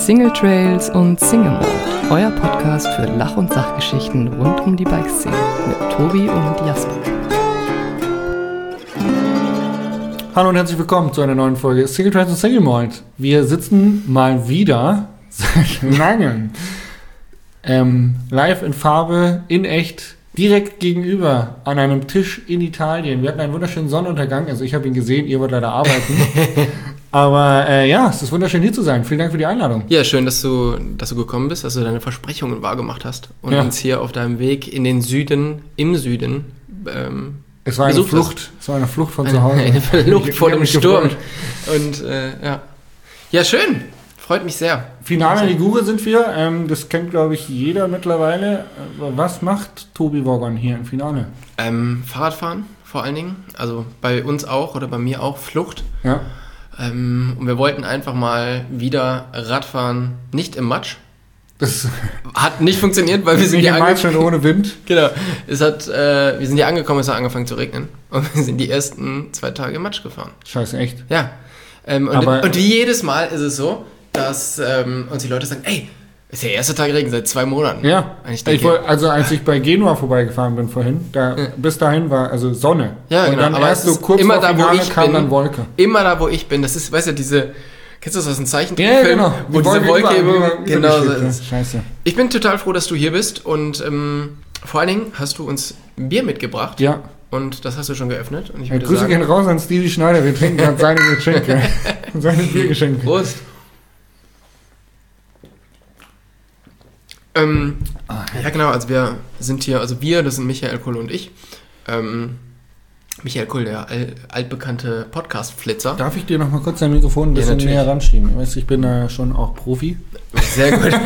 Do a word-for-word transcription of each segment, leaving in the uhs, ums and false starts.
Single Trails und Single Mode, euer Podcast für Lach- und Sachgeschichten rund um die Bikeszene mit Tobi und Jasper. Hallo und herzlich willkommen zu einer neuen Folge Single Trails und Single Mode. Wir sitzen mal wieder seit langem ähm, live in Farbe, in echt, direkt gegenüber an einem Tisch in Italien. Wir hatten einen wunderschönen Sonnenuntergang, also ich habe ihn gesehen, ihr wollt leider arbeiten. Aber äh, ja, es ist wunderschön hier zu sein. Vielen Dank für die Einladung. Ja, schön, dass du, dass du gekommen bist, dass du deine Versprechungen wahrgemacht hast und ja. uns hier auf deinem Weg in den Süden, im Süden, ähm, Es war eine Flucht, hast. es war eine Flucht von zu Hause. Eine Flucht vor dem Sturm. Und äh, ja. Ja, schön. Freut mich sehr. Finale Ligure sind wir. Ähm, das kennt, glaube ich, jeder mittlerweile. Was macht Tobi Woggon hier im Finale? Ähm, Fahrradfahren vor allen Dingen. Also bei uns auch oder bei mir auch Flucht. Ja. Ähm, und wir wollten einfach mal wieder Radfahren, nicht im Matsch. Das hat nicht funktioniert, weil wir sind nicht ja im Matsch und ohne Wind. Genau. Es hat, äh, wir sind hier angekommen, es hat angefangen zu regnen. Und wir sind die ersten zwei Tage im Matsch gefahren. Scheiße, echt? Ja. Ähm, und, Aber, und wie jedes Mal ist es so, dass ähm, uns die Leute sagen, ey, ist der erste Tag Regen seit zwei Monaten. Ja, ich denke, ich wollt, also als ich bei Genua vorbeigefahren bin vorhin, da ja. bis dahin war also Sonne. Ja, und genau. dann aber erst so kurz immer vor da, wo Finale ich kam bin, dann Wolke. Immer da, wo ich bin, das ist, weißt du, diese, kennst du das aus dem Zeichentrickfilm? Ja, genau. Wo die diese Wolke über, über, genau so ist. Scheiße. Ich bin total froh, dass du hier bist und ähm, vor allen Dingen hast du uns Bier mitgebracht. Ja. Und das hast du schon geöffnet. Und ich ja, würde Grüße sagen, gehen raus an Stevie Schneider, wir trinken gerade seine Geschenke. seine Biergeschenke. Prost. Ähm, ah, ja genau, also wir sind hier, also wir, das sind Michael Kull und ich. Ähm, Michael Kull, der al- altbekannte Podcast-Flitzer. Darf ich dir noch mal kurz dein Mikrofon ein bisschen ja, näher ranschieben? Ich weiß, ich bin da schon auch Profi. Sehr gut.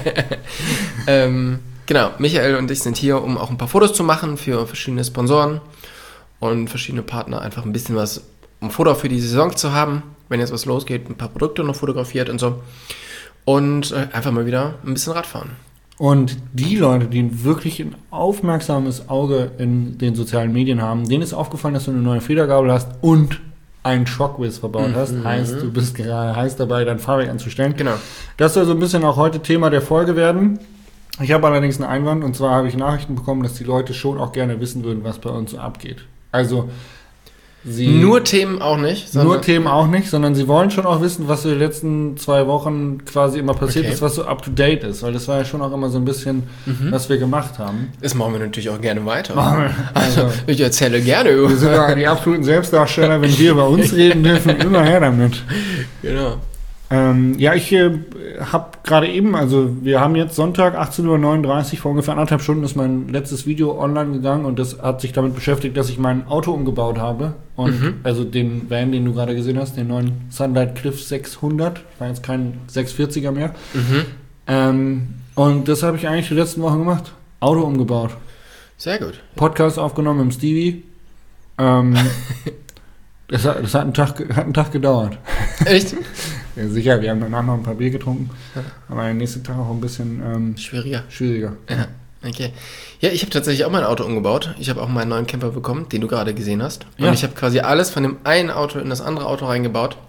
ähm, genau, Michael und ich sind hier, um auch ein paar Fotos zu machen für verschiedene Sponsoren und verschiedene Partner. Einfach ein bisschen was, um Foto für die Saison zu haben. Wenn jetzt was losgeht, ein paar Produkte noch fotografiert und so. Und äh, einfach mal wieder ein bisschen Radfahren. Und die Leute, die wirklich ein aufmerksames Auge in den sozialen Medien haben, denen ist aufgefallen, dass du eine neue Federgabel hast und einen Shockwiz verbaut hast. Mhm. Heißt, du bist gerade heiß dabei, dein Fahrwerk anzustellen. Genau. Das soll so ein bisschen auch heute Thema der Folge werden. Ich habe allerdings einen Einwand, und zwar habe ich Nachrichten bekommen, dass die Leute schon auch gerne wissen würden, was bei uns so abgeht. Also sie... Nur Themen auch nicht? Nur Themen auch nicht, sondern sie wollen schon auch wissen, was so die letzten zwei Wochen quasi immer passiert okay. ist, was so up-to-date ist. Weil das war ja schon auch immer so ein bisschen, mhm. was wir gemacht haben. Das machen wir natürlich auch gerne weiter. Wir, also, ich erzähle gerne über... Wir sind ja die absoluten Selbstdarsteller, wenn wir über uns reden dürfen, immer her damit. Genau. Ähm, ja, ich äh, habe gerade eben, also wir haben jetzt Sonntag achtzehn Uhr neununddreißig, vor ungefähr anderthalb Stunden ist mein letztes Video online gegangen und das hat sich damit beschäftigt, dass ich mein Auto umgebaut habe und mhm. also den Van, den du gerade gesehen hast, den neuen Sunlight Cliff sechshundert, war jetzt kein sechshundertvierziger mehr mhm. ähm, und das habe ich eigentlich die letzten Wochen gemacht, Auto umgebaut. Sehr gut. Podcast aufgenommen mit dem Stevie. ähm, das, hat, das hat, einen Tag, hat einen Tag gedauert. Echt? Ja, sicher, wir haben danach noch ein paar Bier getrunken, ja. aber am nächsten Tag auch ein bisschen ähm, schwieriger. Schwieriger. Ja, okay. Ja, ich habe tatsächlich auch mein Auto umgebaut. Ich habe auch meinen neuen Camper bekommen, den du gerade gesehen hast. Und ja. ich habe quasi alles von dem einen Auto in das andere Auto reingebaut.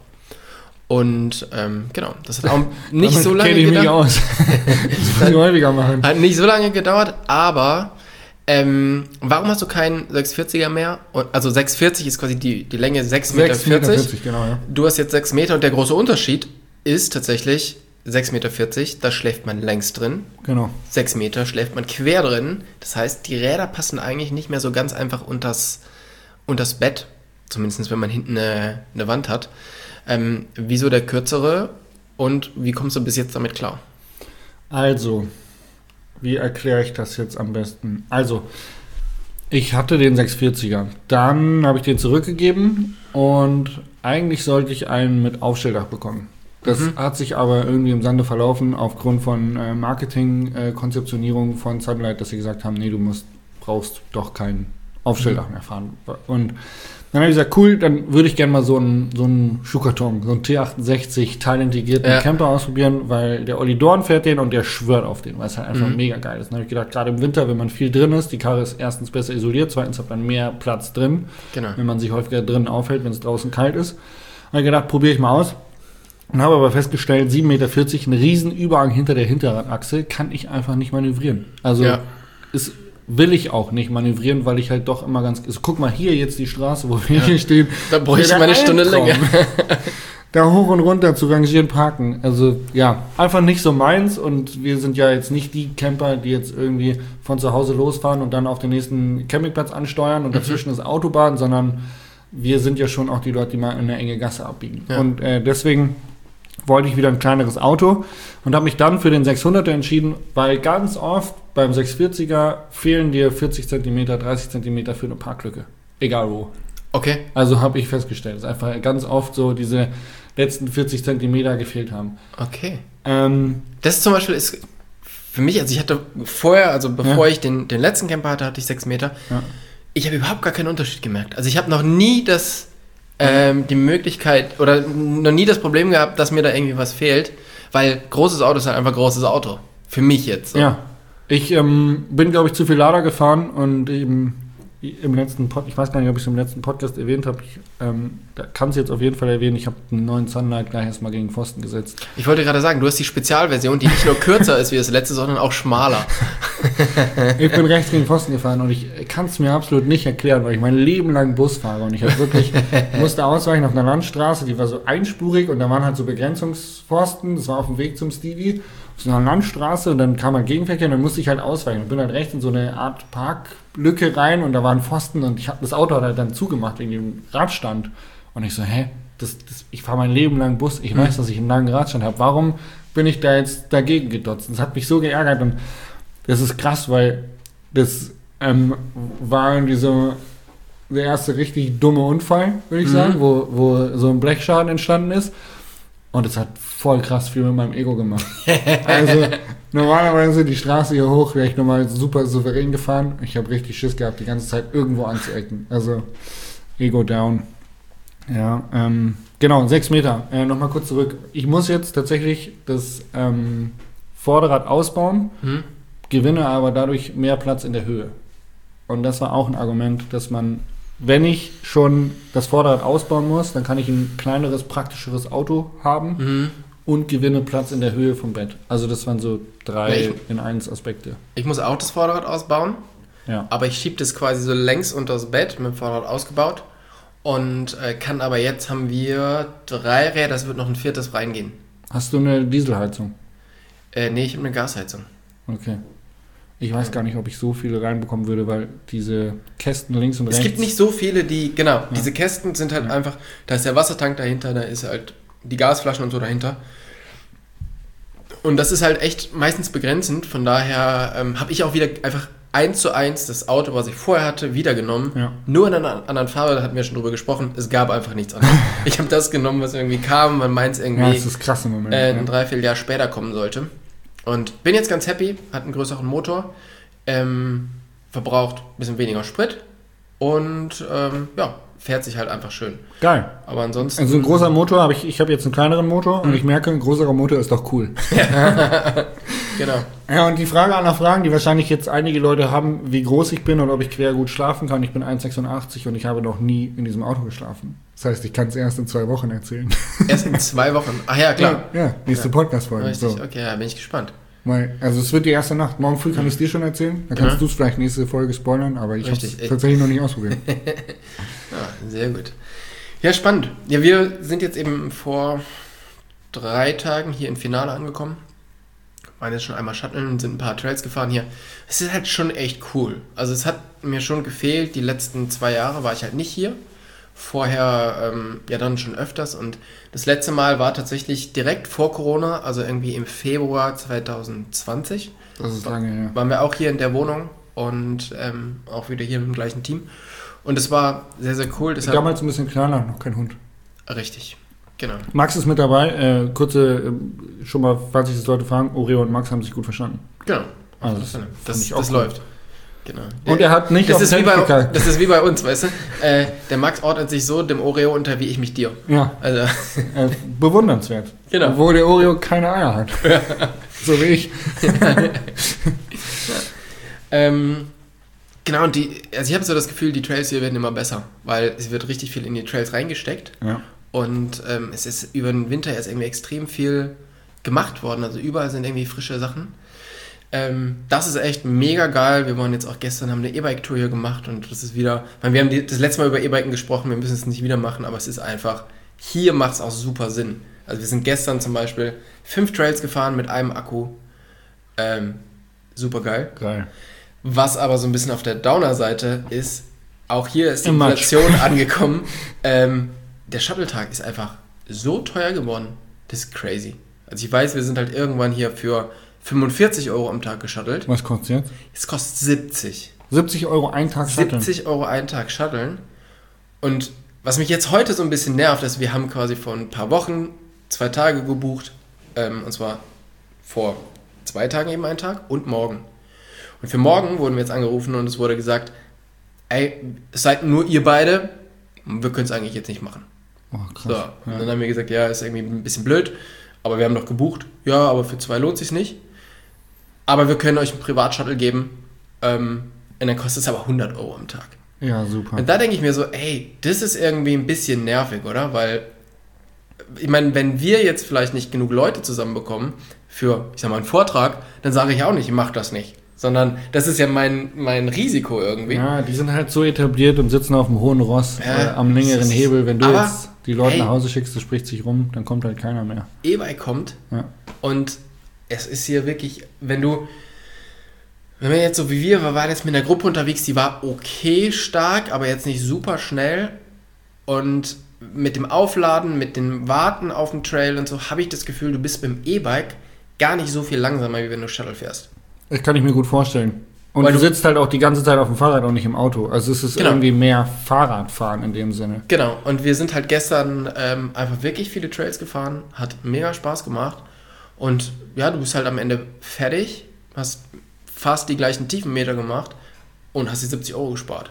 Und ähm, genau, das hat auch nicht so lange gedauert. Ich aus. Das muss ich häufiger machen. Hat nicht so lange gedauert, aber ähm, warum hast du keinen sechshundertvierziger mehr? Also sechshundertvierzig ist quasi die, die Länge sechs Komma vierzig Meter. Genau, ja. Du hast jetzt sechs Meter und der große Unterschied ist tatsächlich sechs Komma vierzig Meter, da schläft man längs drin. Genau. sechs Meter schläft man quer drin. Das heißt, die Räder passen eigentlich nicht mehr so ganz einfach unters, unters Bett. Zumindest wenn man hinten eine, eine Wand hat. Ähm, wieso der kürzere und wie kommst du bis jetzt damit klar? Also... Wie erkläre ich das jetzt am besten? Also, ich hatte den sechshundertvierziger. Dann habe ich den zurückgegeben und eigentlich sollte ich einen mit Aufstelldach bekommen. Das mhm. hat sich aber irgendwie im Sande verlaufen aufgrund von äh, Marketing-Konzeptionierung äh, von Sunlight, dass sie gesagt haben, nee, du musst, brauchst doch kein Aufstelldach mhm. mehr fahren. Und dann habe ich gesagt, cool, dann würde ich gerne mal so einen, so einen Schuhkarton, so einen T achtundsechzig teilintegrierten ja. Camper ausprobieren, weil der Olli Dorn fährt den und der schwört auf den, weil es halt einfach mhm. mega geil ist. Dann habe ich gedacht, gerade im Winter, wenn man viel drin ist, die Karre ist erstens besser isoliert, zweitens hat man mehr Platz drin, genau. wenn man sich häufiger drinnen aufhält, wenn es draußen kalt ist. Dann habe ich gedacht, probiere ich mal aus. Und habe aber festgestellt, sieben Meter vierzig, ein riesen Überhang hinter der Hinterradachse, kann ich einfach nicht manövrieren. Also Ja. ist, will ich auch nicht manövrieren, weil ich halt doch immer ganz... Also, guck mal, hier jetzt die Straße, wo wir hier stehen. Da bräuchte ich Der mal eine Stunde Albtraum. länger. Da hoch und runter zu rangieren, parken. Also ja, einfach nicht so meins. Und wir sind ja jetzt nicht die Camper, die jetzt irgendwie von zu Hause losfahren und dann auf den nächsten Campingplatz ansteuern und dazwischen ist Autobahn, sondern wir sind ja schon auch die Leute, die mal in eine enge Gasse abbiegen. Ja. Und äh, deswegen wollte ich wieder ein kleineres Auto und habe mich dann für den sechshunderter entschieden, weil ganz oft beim sechshundertvierziger fehlen dir vierzig Zentimeter, dreißig Zentimeter für eine Parklücke. Egal wo. Okay. Also habe ich festgestellt, dass einfach ganz oft so diese letzten vierzig Zentimeter gefehlt haben. Okay. Ähm, Das zum Beispiel ist für mich, also ich hatte vorher, also bevor Ja. ich den, den letzten Camper hatte, hatte ich sechs Meter. ja. Ich habe überhaupt gar keinen Unterschied gemerkt. Also ich habe noch nie das, ähm, die Möglichkeit oder noch nie das Problem gehabt, dass mir da irgendwie was fehlt, weil großes Auto ist halt einfach großes Auto. Für mich jetzt. So. Ja, ich ähm, bin, glaube ich, zu viel Lader gefahren und eben im letzten Pod, ich weiß gar nicht, ob ich es im letzten Podcast erwähnt habe, ich ähm, kann es jetzt auf jeden Fall erwähnen, ich habe einen neuen Sunlight gleich erstmal gegen Pfosten gesetzt. Ich wollte gerade sagen, du hast die Spezialversion, die nicht nur kürzer ist wie das letzte, sondern auch schmaler. Ich bin rechts gegen Pfosten gefahren und ich kann es mir absolut nicht erklären, weil ich mein Leben lang Bus fahre und ich habe wirklich, musste ausweichen auf einer Landstraße, die war so einspurig und da waren halt so Begrenzungspfosten, das war auf dem Weg zum Stevie, auf so einer Landstraße und dann kam halt Gegenverkehr und dann musste ich halt ausweichen und bin halt rechts in so eine Art Parklücke rein und da waren Pfosten und ich hab, das Auto hat halt dann zugemacht wegen dem Radstand und ich so, hä, das, das, ich fahre mein Leben lang Bus, ich weiß, dass ich einen langen Radstand habe, warum bin ich da jetzt dagegen gedotzt? Das hat mich so geärgert und das ist krass, weil das ähm, war irgendwie so der erste richtig dumme Unfall, würde ich Mhm. sagen, wo, wo so ein Blechschaden entstanden ist. Und es hat voll krass viel mit meinem Ego gemacht. Also normalerweise die Straße hier hoch wäre ich normal super souverän gefahren. Ich habe richtig Schiss gehabt, die ganze Zeit irgendwo anzuecken. Also Ego down. Ja, ähm, genau, sechs Meter. Äh, Nochmal kurz zurück. Ich muss jetzt tatsächlich das ähm, Vorderrad ausbauen, Hm? gewinne aber dadurch mehr Platz in der Höhe. Und das war auch ein Argument, dass man, wenn ich schon das Vorderrad ausbauen muss, dann kann ich ein kleineres, praktischeres Auto haben Mhm. und gewinne Platz in der Höhe vom Bett. Also das waren so drei Ja, in eins Aspekte. Ich muss auch das Vorderrad ausbauen, Ja. aber ich schiebe das quasi so längs unter das Bett mit dem Vorderrad ausgebaut und äh, kann aber jetzt haben wir drei Räder, das wird noch ein viertes reingehen. Hast du eine Dieselheizung? Äh, nee, ich habe eine Gasheizung. Okay. Ich weiß gar nicht, ob ich so viele reinbekommen würde, weil diese Kästen links und Es rechts... gibt nicht so viele, die, genau, diese Kästen sind halt einfach, da ist der Wassertank dahinter, da ist halt die Gasflaschen und so dahinter. Und das ist halt echt meistens begrenzend, von daher ähm, habe ich auch wieder einfach eins zu eins das Auto, was ich vorher hatte, wieder genommen. Ja. Nur in einer anderen Farbe, da hatten wir schon drüber gesprochen, es gab einfach nichts anderes. Ich habe das genommen, was irgendwie kam, man meint es Ja, irgendwie das ist krass im Moment. äh, ja. ein Dreivierteljahr später kommen sollte. Und bin jetzt ganz happy, hat einen größeren Motor, ähm, verbraucht ein bisschen weniger Sprit und ähm, ja, fährt sich halt einfach schön. Geil. Aber ansonsten... Also ein großer Motor, habe ich, ich habe jetzt einen kleineren Motor und ich merke, ein größerer Motor ist doch cool. Genau. Ja, und die Frage aller Fragen, die wahrscheinlich jetzt einige Leute haben, wie groß ich bin und ob ich quer gut schlafen kann. Ich bin eins Komma sechsundachtzig und ich habe noch nie in diesem Auto geschlafen. Das heißt, ich kann es erst in zwei Wochen erzählen. Erst in zwei Wochen. Ach ja, klar. Ja, ja nächste Ja. Podcast-Folge. Richtig, So. okay, ja, bin ich gespannt. Weil, also es wird die erste Nacht. Morgen früh kann ich es dir schon erzählen. Dann kannst Ja. du es vielleicht nächste Folge spoilern, aber ich habe Richtig. es tatsächlich noch nicht ausprobiert. Ja, sehr gut. Ja, spannend. Ja, wir sind jetzt eben vor drei Tagen hier im Finale angekommen. Waren jetzt schon einmal shutteln, sind ein paar Trails gefahren hier. Es ist halt schon echt cool. Also es hat mir schon gefehlt, die letzten zwei Jahre war ich halt nicht hier. Vorher ähm, ja dann schon öfters und das letzte Mal war tatsächlich direkt vor Corona, also irgendwie im Februar zwanzig zwanzig. Das ist lange her. Waren wir auch hier in der Wohnung und ähm, auch wieder hier mit dem gleichen Team. Und es war sehr, sehr cool. Deshalb, Damals ein bisschen kleiner, noch kein Hund. richtig, genau. Max ist mit dabei. Äh, kurze, äh, schon mal, falls sich das Leute fragen, Oreo und Max haben sich gut verstanden. Genau. Also, das das das, fand ich auch das cool. läuft. Genau. Und er hat nicht das auf ist, den wie Teppich bei, gekackt. das ist wie bei uns, weißt du? Äh, der Max ordnet sich so dem Oreo unter, wie ich mich dir. Ja, Also, äh, bewundernswert. Genau. Obwohl der Oreo keine Eier hat. So wie ich. ähm, genau, und die, also ich habe so das Gefühl, die Trails hier werden immer besser, weil es wird richtig viel in die Trails reingesteckt. Ja. Und ähm, es ist über den Winter jetzt irgendwie extrem viel gemacht worden. Also überall sind irgendwie frische Sachen. Ähm, das ist echt mega geil. Wir waren jetzt auch gestern, haben eine E-Bike-Tour hier gemacht und das ist wieder, ich meine, wir haben die, das letzte Mal über E-Biken gesprochen, wir müssen es nicht wieder machen, aber es ist einfach, hier macht es auch super Sinn. Also wir sind gestern zum Beispiel fünf Trails gefahren mit einem Akku. Ähm, super geil. Geil. Was aber so ein bisschen auf der Downer-Seite ist, auch hier ist die Im Inflation angekommen. Ähm, der Shuttle-Tag ist einfach so teuer geworden. Das ist crazy. Also ich weiß, wir sind halt irgendwann hier für fünfundvierzig Euro am Tag geshuttelt. Was kostet jetzt? Es kostet siebzig. siebzig Euro ein Tag shutteln. siebzig Euro einen Tag shutteln. Und was mich jetzt heute so ein bisschen nervt, ist, wir haben quasi vor ein paar Wochen zwei Tage gebucht. Ähm, und zwar vor zwei Tagen eben einen Tag und morgen. Und für morgen wurden wir jetzt angerufen und es wurde gesagt, ey, es seid nur ihr beide, wir können es eigentlich jetzt nicht machen. Oh, krass. So, Ja. und dann haben wir gesagt, ja, ist irgendwie ein bisschen blöd, aber wir haben doch gebucht. Ja, aber für zwei lohnt sich nicht. Aber wir können euch einen Privatshuttle geben ähm, und dann kostet es aber hundert Euro am Tag. Ja, super. Und da denke ich mir so, ey, das ist irgendwie ein bisschen nervig, oder? Weil, ich meine, wenn wir jetzt vielleicht nicht genug Leute zusammenbekommen für, ich sag mal, einen Vortrag, dann sage ich auch nicht, ich mach das nicht. Sondern das ist ja mein, mein Risiko irgendwie. Ja, die sind halt so etabliert und sitzen auf dem hohen Ross Ja, äh, am längeren das ist- Hebel. Wenn du aber, jetzt die Leute hey. nach Hause schickst, das spricht sich rum, dann kommt halt keiner mehr. E-Bike kommt Ja. und es ist hier wirklich, wenn du, wenn wir jetzt so wie wir, wir waren jetzt mit einer Gruppe unterwegs, die war okay stark, aber jetzt nicht super schnell und mit dem Aufladen, mit dem Warten auf dem Trail und so, habe ich das Gefühl, du bist mit dem E-Bike gar nicht so viel langsamer, wie wenn du Shuttle fährst. Das kann ich mir gut vorstellen. Und Weil du du- sitzt halt auch die ganze Zeit auf dem Fahrrad und nicht im Auto. Also es ist Genau. irgendwie mehr Fahrradfahren in dem Sinne. Genau, und wir sind halt gestern ähm, einfach wirklich viele Trails gefahren, hat mega Spaß gemacht und ja, du bist halt am Ende fertig, hast fast die gleichen Tiefenmeter gemacht und hast die siebzig Euro gespart.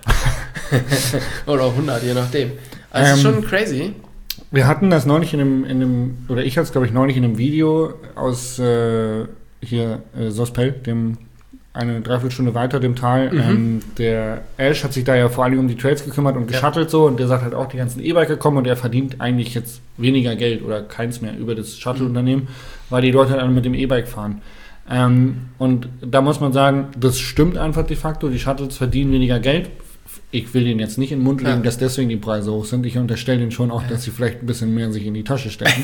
Oder hundert, je nachdem. Also es ist Ähm, schon crazy. Wir hatten das neulich in einem, in einem oder ich hatte es glaube ich neulich in einem Video aus äh, hier äh, Sospel, dem eine Dreiviertelstunde weiter dem Tal. Mhm. Ähm, der Ash hat sich da ja vor allem um die Trails gekümmert und Ja. geshuttelt so und der sagt halt auch, die ganzen E-Biker kommen und er verdient eigentlich jetzt weniger Geld oder keins mehr über das Shuttle-Unternehmen, weil die Leute halt alle mit dem E-Bike fahren. Ähm, und da muss man sagen, das stimmt einfach de facto, die Shuttles verdienen weniger Geld. Ich will denen jetzt nicht in den Mund legen, Ja. dass deswegen die Preise hoch sind. Ich unterstelle denen schon auch, dass sie vielleicht ein bisschen mehr sich in die Tasche stecken.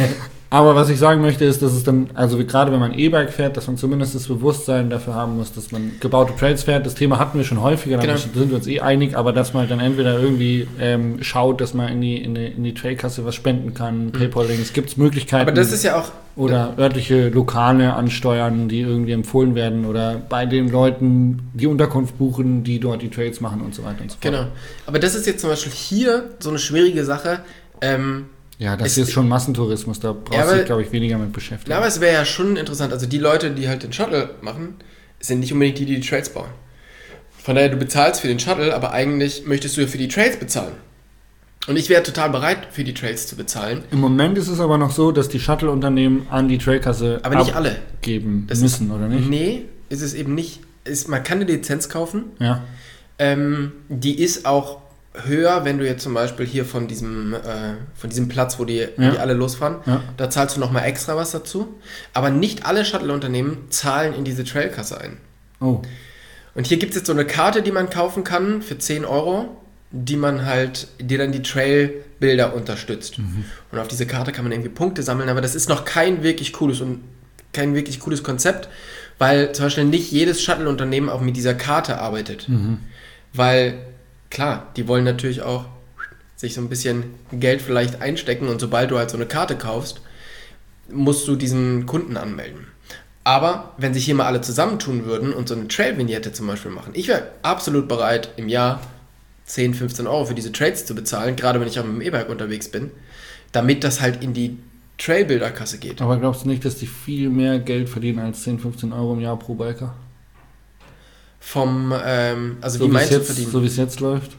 Aber was ich sagen möchte, ist, dass es dann, also wie- gerade wenn man E-Bike fährt, dass man zumindest das Bewusstsein dafür haben muss, dass man gebaute Trails fährt. Das Thema hatten wir schon häufiger, da Genau. sind wir uns eh einig, aber dass man dann entweder irgendwie ähm, schaut, dass man in die, in die, in die Trailkasse was spenden kann, Paypal-Links, gibt es Möglichkeiten. Aber das ist ja auch, Oder örtliche Lokale ansteuern, die irgendwie empfohlen werden oder bei den Leuten die Unterkunft buchen, die dort die Trails machen und so weiter und so fort. genau. Aber das ist jetzt zum Beispiel hier so eine schwierige Sache. Ähm, Ja, das Es- ist schon Massentourismus, da brauchst Ja, du aber- dich, glaube ich, weniger mit beschäftigen. Ja, aber es wäre ja schon interessant. Also die Leute, die halt den Shuttle machen, sind nicht unbedingt die, die die Trails bauen. Von daher, du bezahlst für den Shuttle, aber eigentlich möchtest du ja für die Trails bezahlen. Und ich wäre total bereit, für die Trails zu bezahlen. Im Moment ist es aber noch so, dass die Shuttle-Unternehmen an die Trailkasse Aber nicht alle. abgeben Das müssen, ist, oder nicht? Nee, ist es eben nicht. Ist, man kann eine Lizenz kaufen. Ja. Ähm, die ist auch höher, wenn du jetzt zum Beispiel hier von diesem, äh, von diesem Platz, wo die, wo Ja. die alle losfahren, Ja. da zahlst du nochmal extra was dazu. Aber nicht alle Shuttle-Unternehmen zahlen in diese Trailkasse ein. Oh. Und hier gibt es jetzt so eine Karte, die man kaufen kann für zehn Euro, die man halt, die dann die Trailbilder unterstützt. Und auf diese Karte kann man irgendwie Punkte sammeln, aber das ist noch kein wirklich cooles und kein wirklich cooles Konzept, weil zum Beispiel nicht jedes Shuttle-Unternehmen auch mit dieser Karte arbeitet. Weil, klar, die wollen natürlich auch sich so ein bisschen Geld vielleicht einstecken und sobald du halt so eine Karte kaufst, musst du diesen Kunden anmelden. Aber wenn sich hier mal alle zusammentun würden und so eine Trail-Vignette zum Beispiel machen, ich wäre absolut bereit, im Jahr zehn, fünfzehn Euro für diese Trails zu bezahlen, gerade wenn ich auch mit dem E-Bike unterwegs bin, damit das halt in die Trailbilderkasse geht. Aber glaubst du nicht, dass die viel mehr Geld verdienen als zehn, fünfzehn Euro im Jahr pro Biker? Vom, ähm, also So wie wie es meinst du jetzt, verdienen? so wie es jetzt läuft?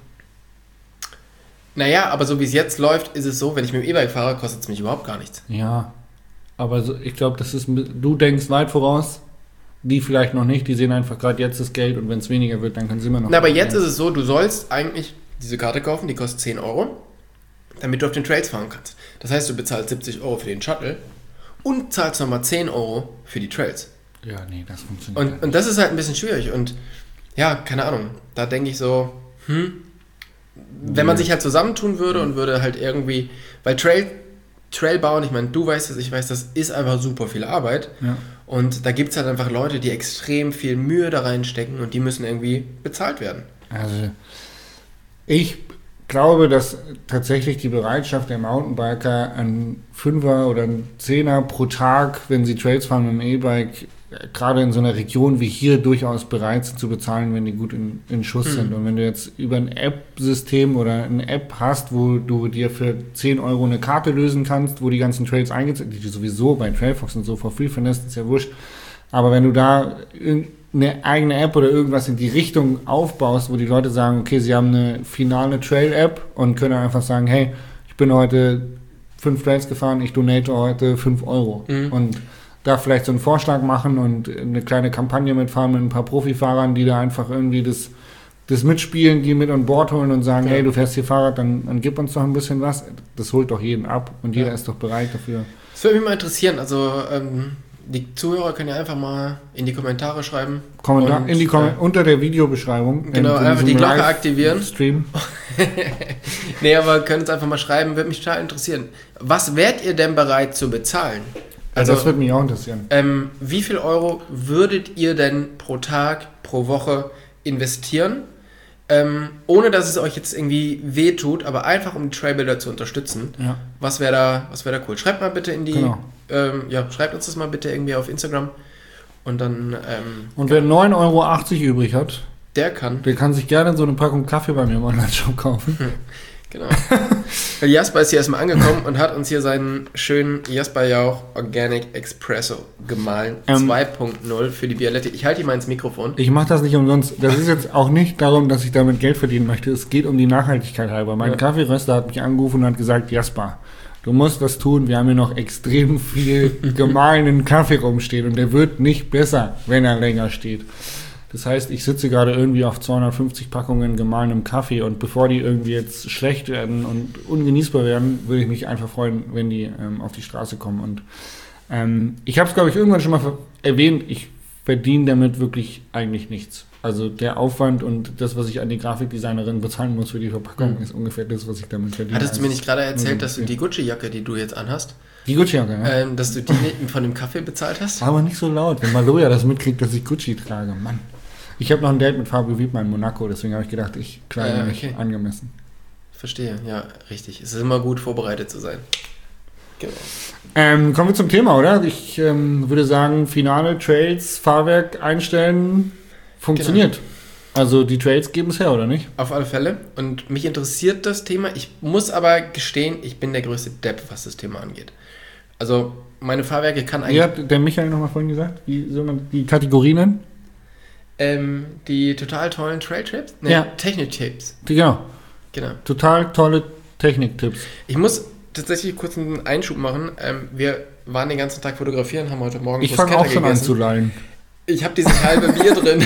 Naja, aber so wie es jetzt läuft, ist es so, wenn ich mit dem E-Bike fahre, kostet es mich überhaupt gar nichts. Ja. Aber so, ich glaube, das ist, ein- du denkst weit voraus, die vielleicht noch nicht, die sehen einfach gerade jetzt das Geld und wenn es weniger wird, dann können sie immer noch. Na, aber jetzt ist es so, du sollst eigentlich diese Karte kaufen, die kostet zehn Euro. damit du auf den Trails fahren kannst. Das heißt, du bezahlst siebzig Euro für den Shuttle und zahlst nochmal zehn Euro für die Trails. Ja, nee, das funktioniert Und, und das ist halt ein bisschen schwierig. Und ja, keine Ahnung, da denke ich so, hm, wenn man sich halt zusammentun würde und würde halt irgendwie, weil Trail, Trail bauen, ich meine, du weißt das, ich weiß, das ist einfach super viel Arbeit. Ja. Und da gibt es halt einfach Leute, die extrem viel Mühe da reinstecken und die müssen irgendwie bezahlt werden. Also, ich glaube, dass tatsächlich die Bereitschaft der Mountainbiker, ein Fünfer oder ein Zehner pro Tag, wenn sie Trails fahren mit dem E-Bike, gerade in so einer Region wie hier durchaus bereit sind zu bezahlen, wenn die gut in, in Schuss mhm. sind. Und wenn du jetzt über ein App-System oder eine App hast, wo du dir für zehn Euro eine Karte lösen kannst, wo die ganzen Trails eingezogen sind, die du sowieso bei Trailfox und so for free findest, ist ja wurscht. Aber wenn du da eine eigene App oder irgendwas in die Richtung aufbaust, wo die Leute sagen, okay, sie haben eine finale Trail-App und können einfach sagen, hey, ich bin heute fünf Trails gefahren, ich donate heute fünf Euro. Mhm. Und da vielleicht so einen Vorschlag machen und eine kleine Kampagne mitfahren mit ein paar Profifahrern, die da einfach irgendwie das, das mitspielen, die mit an Bord holen und sagen, ja. hey, du fährst hier Fahrrad, dann, dann gib uns doch ein bisschen was. Das holt doch jeden ab und jeder ja. ist doch bereit dafür. Das würde mich mal interessieren, also ähm, die Zuhörer können ja einfach mal in die Kommentare schreiben. Kommentar und, in die Kom- äh, unter der Videobeschreibung. Genau, einfach die Glocke aktivieren. Stream. Nee, aber könnt uns einfach mal schreiben, würde mich total interessieren. Was wärt ihr denn bereit zu bezahlen? Also, das würde mich auch interessieren. Ähm, wie viel Euro würdet ihr denn pro Tag, pro Woche investieren, ähm, ohne dass es euch jetzt irgendwie wehtut, aber einfach um die Trailbuilder zu unterstützen? Ja. Was wäre da, was wäre da cool? Schreibt mal bitte in die, genau. ähm, ja, schreibt uns das mal bitte irgendwie auf Instagram und dann. Ähm, und wer neun Euro achtzig übrig hat, der kann. Der kann sich gerne so eine Packung Kaffee bei mir im Online-Shop kaufen. Hm. Genau. Weil Jasper ist hier erstmal angekommen und hat uns hier seinen schönen Jasper Jauch Organic Espresso gemahlen. Ähm, zwei Punkt null für die Bialetti. Ich halte ihn mal ins Mikrofon. Ich mache das nicht umsonst. Das ist jetzt auch nicht darum, dass ich damit Geld verdienen möchte. Es geht um die Nachhaltigkeit halber. Mein ja. Kaffeeröster hat mich angerufen und hat gesagt, Jasper, du musst das tun. Wir haben hier noch extrem viel gemahlenen Kaffee rumstehen und der wird nicht besser, wenn er länger steht. Das heißt, ich sitze gerade irgendwie auf zweihundertfünfzig Packungen gemahlenem Kaffee und bevor die irgendwie jetzt schlecht werden und ungenießbar werden, würde ich mich einfach freuen, wenn die ähm, auf die Straße kommen. Und ähm, ich habe es, glaube ich, irgendwann schon mal ver- erwähnt, ich verdiene damit wirklich eigentlich nichts. Also der Aufwand und das, was ich an die Grafikdesignerin bezahlen muss für die Verpackung, mhm. ist ungefähr das, was ich damit verdiene. Hattest du mir nicht gerade erzählt, dass du die Gucci-Jacke, die du jetzt anhast, die Gucci-Jacke, ja. ähm, dass du die von dem Kaffee bezahlt hast? Aber nicht so laut, wenn Maloja das mitkriegt, dass ich Gucci trage, Mann. Ich habe noch ein Date mit Fabio Wiedmann in Monaco, deswegen habe ich gedacht, ich kleide ah, ja, mich okay. angemessen. Verstehe, ja, richtig. Es ist immer gut, vorbereitet zu sein. Genau. Ähm, kommen wir zum Thema, oder? Ich ähm, würde sagen, Finale, Trails, Fahrwerk einstellen, funktioniert. Genau. Also die Trails geben es her, oder nicht? Auf alle Fälle. Und mich interessiert das Thema. Ich muss aber gestehen, ich bin der größte Depp, was das Thema angeht. Also meine Fahrwerke kann eigentlich... Wie hat der Michael nochmal vorhin gesagt? Wie soll man die Kategorien nennen? Ähm, die total tollen Trail-Tipps? Nee, ja. Technik-Tipps. Genau. Genau. Total tolle Technik-Tipps. Ich muss tatsächlich kurz einen Einschub machen. Ähm, wir waren den ganzen Tag fotografieren, haben heute Morgen Ich fange auch schon an zu lallen. Ich habe dieses halbe Bier drin.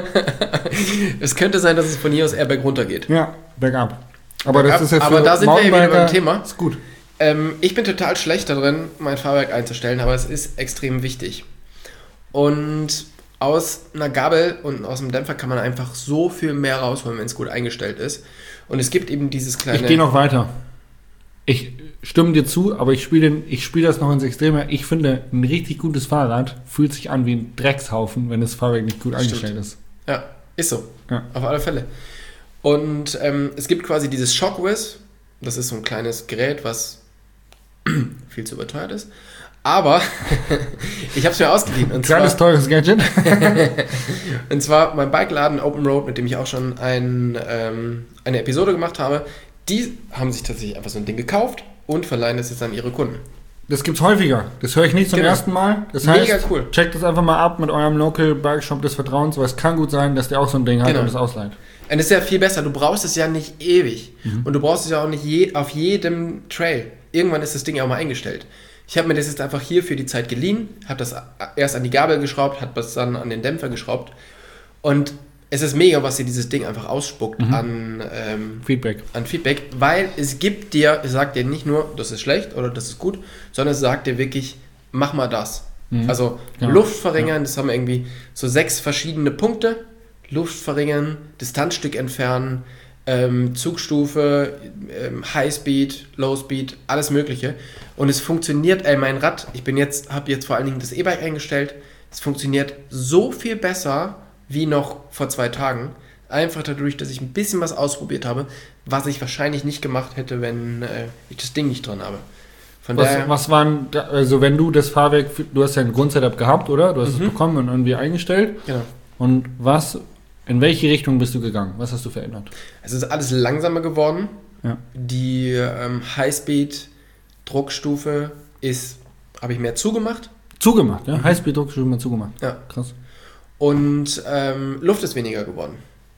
Es könnte sein, dass es von hier aus eher bergunter geht. Ja, bergab. Aber bergab, das ist jetzt aber da sind wir ja wieder beim Thema. Ist gut. Ähm, ich bin total schlecht darin, mein Fahrwerk einzustellen, aber es ist extrem wichtig. Und aus einer Gabel und aus dem Dämpfer kann man einfach so viel mehr rausholen, wenn es gut eingestellt ist. Und es gibt eben dieses kleine... Ich gehe noch weiter. Ich stimme dir zu, aber ich spiele spiel das noch ins Extreme. Ich finde, ein richtig gutes Fahrrad fühlt sich an wie ein Dreckshaufen, wenn das Fahrwerk nicht gut eingestellt Stimmt. ist. Ja, ist so. Ja. Auf alle Fälle. Und ähm, es gibt quasi dieses Shockwiz. Das ist so ein kleines Gerät, was viel zu überteuert ist. Aber ich habe es mir ausgeliehen. Und Kleines, zwar, teures Gadget. Und zwar mein Bikeladen Open Road, mit dem ich auch schon ein, ähm, eine Episode gemacht habe. Die haben sich tatsächlich einfach so ein Ding gekauft und verleihen das jetzt an ihre Kunden. Das gibt's häufiger. Das höre ich nicht zum genau. ersten Mal. Das Mega heißt, cool. Checkt das einfach mal ab mit eurem Local Bike Shop des Vertrauens, weil es kann gut sein, dass der auch so ein Ding hat genau. und es ausleiht. Und das ist ja viel besser. Du brauchst es ja nicht ewig. Mhm. Und du brauchst es ja auch nicht je, auf jedem Trail. Irgendwann ist das Ding ja auch mal eingestellt. Ich habe mir das jetzt einfach hier für die Zeit geliehen, habe das erst an die Gabel geschraubt, habe das dann an den Dämpfer geschraubt. Und es ist mega, was dir dieses Ding einfach ausspuckt Mhm. an, ähm, Feedback. an Feedback, weil es gibt dir, es sagt dir nicht nur, das ist schlecht oder das ist gut, sondern es sagt dir wirklich, mach mal das. Mhm. Also Ja. Luft verringern, das haben wir irgendwie so sechs verschiedene Punkte. Luft verringern, Distanzstück entfernen, ähm, Zugstufe, ähm, Highspeed, Lowspeed, alles mögliche. Und es funktioniert, ey, mein Rad, ich bin jetzt, habe jetzt vor allen Dingen das E-Bike eingestellt, es funktioniert so viel besser wie noch vor zwei Tagen. Einfach dadurch, dass ich ein bisschen was ausprobiert habe, was ich wahrscheinlich nicht gemacht hätte, wenn äh, ich das Ding nicht drin habe. Von Was, daher, was waren, da, also wenn du das Fahrwerk, du hast ja ein Grundsetup gehabt, oder? Du hast Mhm. es bekommen und irgendwie eingestellt. genau. Und was, in welche Richtung bist du gegangen? Was hast du verändert? Es ist alles langsamer geworden. Ja. Die ähm, Highspeed-Druckstufe ist, habe ich mehr zugemacht. Zugemacht, ja? Highspeed-Druck schon mal zugemacht. Ja. Krass. Und ähm, Luft ist weniger geworden.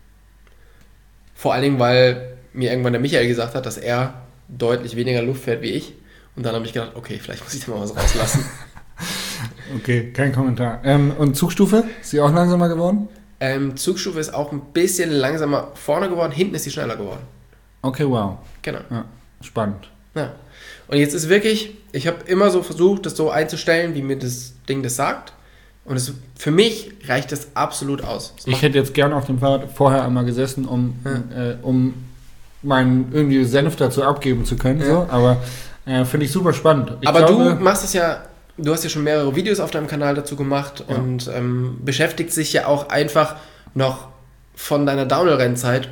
Vor allen Dingen, weil mir irgendwann der Michael gesagt hat, dass er deutlich weniger Luft fährt wie ich. Und dann habe ich gedacht, okay, vielleicht muss ich da mal was rauslassen. Okay, kein Kommentar. Ähm, und Zugstufe? Ist sie auch langsamer geworden? ähm, Zugstufe ist auch ein bisschen langsamer vorne geworden, hinten ist sie schneller geworden. Okay, wow. Genau. Ja, spannend. Ja. Und jetzt ist wirklich, ich habe immer so versucht, das so einzustellen, wie mir das Ding das sagt. Und es, für mich reicht das absolut aus. Das Ich macht- hätte jetzt gerne auf dem Fahrrad vorher einmal gesessen, um, Ja. äh, um meinen irgendwie Senf dazu abgeben zu können. Ja. So. Aber äh, finde ich super spannend. Ich Aber glaube, du machst es ja, du hast ja schon mehrere Videos auf deinem Kanal dazu gemacht Ja. und ähm, beschäftigt sich ja auch einfach noch von deiner Downhill-Rennzeit.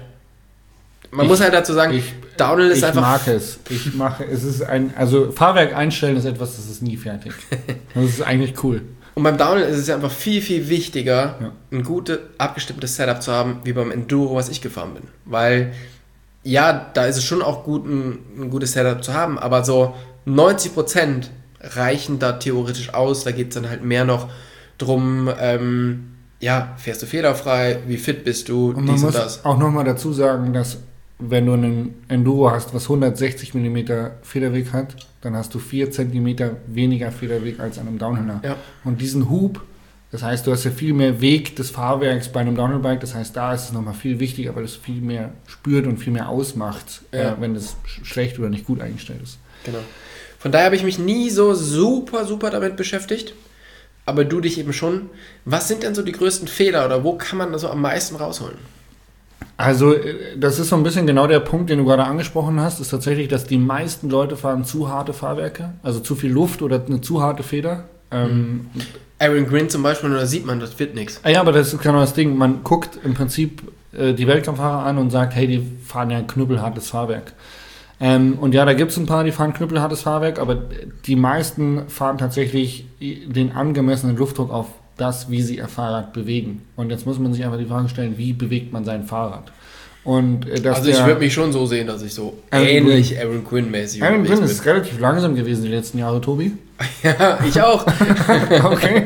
Man Ich- muss halt dazu sagen, ich, Downhill ist ich einfach... mag es. Ich mache, es ist ein, also Fahrwerk einstellen ist etwas, das ist nie fertig. Das ist eigentlich cool. Und beim Downhill ist es ja einfach viel, viel wichtiger, Ja. ein gutes, abgestimmtes Setup zu haben, wie beim Enduro, was ich gefahren bin. Weil, ja, da ist es schon auch gut, ein, ein gutes Setup zu haben, aber so neunzig Prozent reichen da theoretisch aus. Da geht es dann halt mehr noch drum, ähm, ja, fährst du fehlerfrei, wie fit bist du, Und man dies und muss das. auch nochmal dazu sagen, dass wenn du einen Enduro hast, was hundertsechzig Millimeter Federweg hat, dann hast du vier Zentimeter weniger Federweg als an einem Downhiller. Ja. Und diesen Hub, das heißt, du hast ja viel mehr Weg des Fahrwerks bei einem Downhillbike, das heißt, da ist es nochmal viel wichtiger, weil es viel mehr spürt und viel mehr ausmacht, Ja. äh, wenn das sch- schlecht oder nicht gut eingestellt ist. Genau. Von daher habe ich mich nie so super, super damit beschäftigt. Aber du dich eben schon. Was sind denn so die größten Fehler oder wo kann man da so am meisten rausholen? Also, äh, das ist so ein bisschen genau der Punkt, den du gerade angesprochen hast, ist tatsächlich, dass die meisten Leute fahren zu harte Fahrwerke, also zu viel Luft oder eine zu harte Feder. Ähm, Aaron Green zum Beispiel, da sieht man, das wird nichts. ah ja, aber das ist genau das Ding. Man guckt im Prinzip äh, die Weltcup-Fahrer an und sagt, hey, die fahren ja ein knüppelhartes Fahrwerk. Ähm, und ja, da gibt es ein paar, die fahren knüppelhartes Fahrwerk, aber die meisten fahren tatsächlich den angemessenen Luftdruck auf das, wie sie ihr Fahrrad bewegen. Und jetzt muss man sich einfach die Frage stellen, wie bewegt man sein Fahrrad? Und äh, dass Also ich der- würde mich schon so sehen, dass ich so Aaron ähnlich Aaron Quinn-mäßig Aaron unterwegs Quinn ist relativ langsam gewesen die letzten Jahre, Tobi. bin. Ja, ich auch. Okay.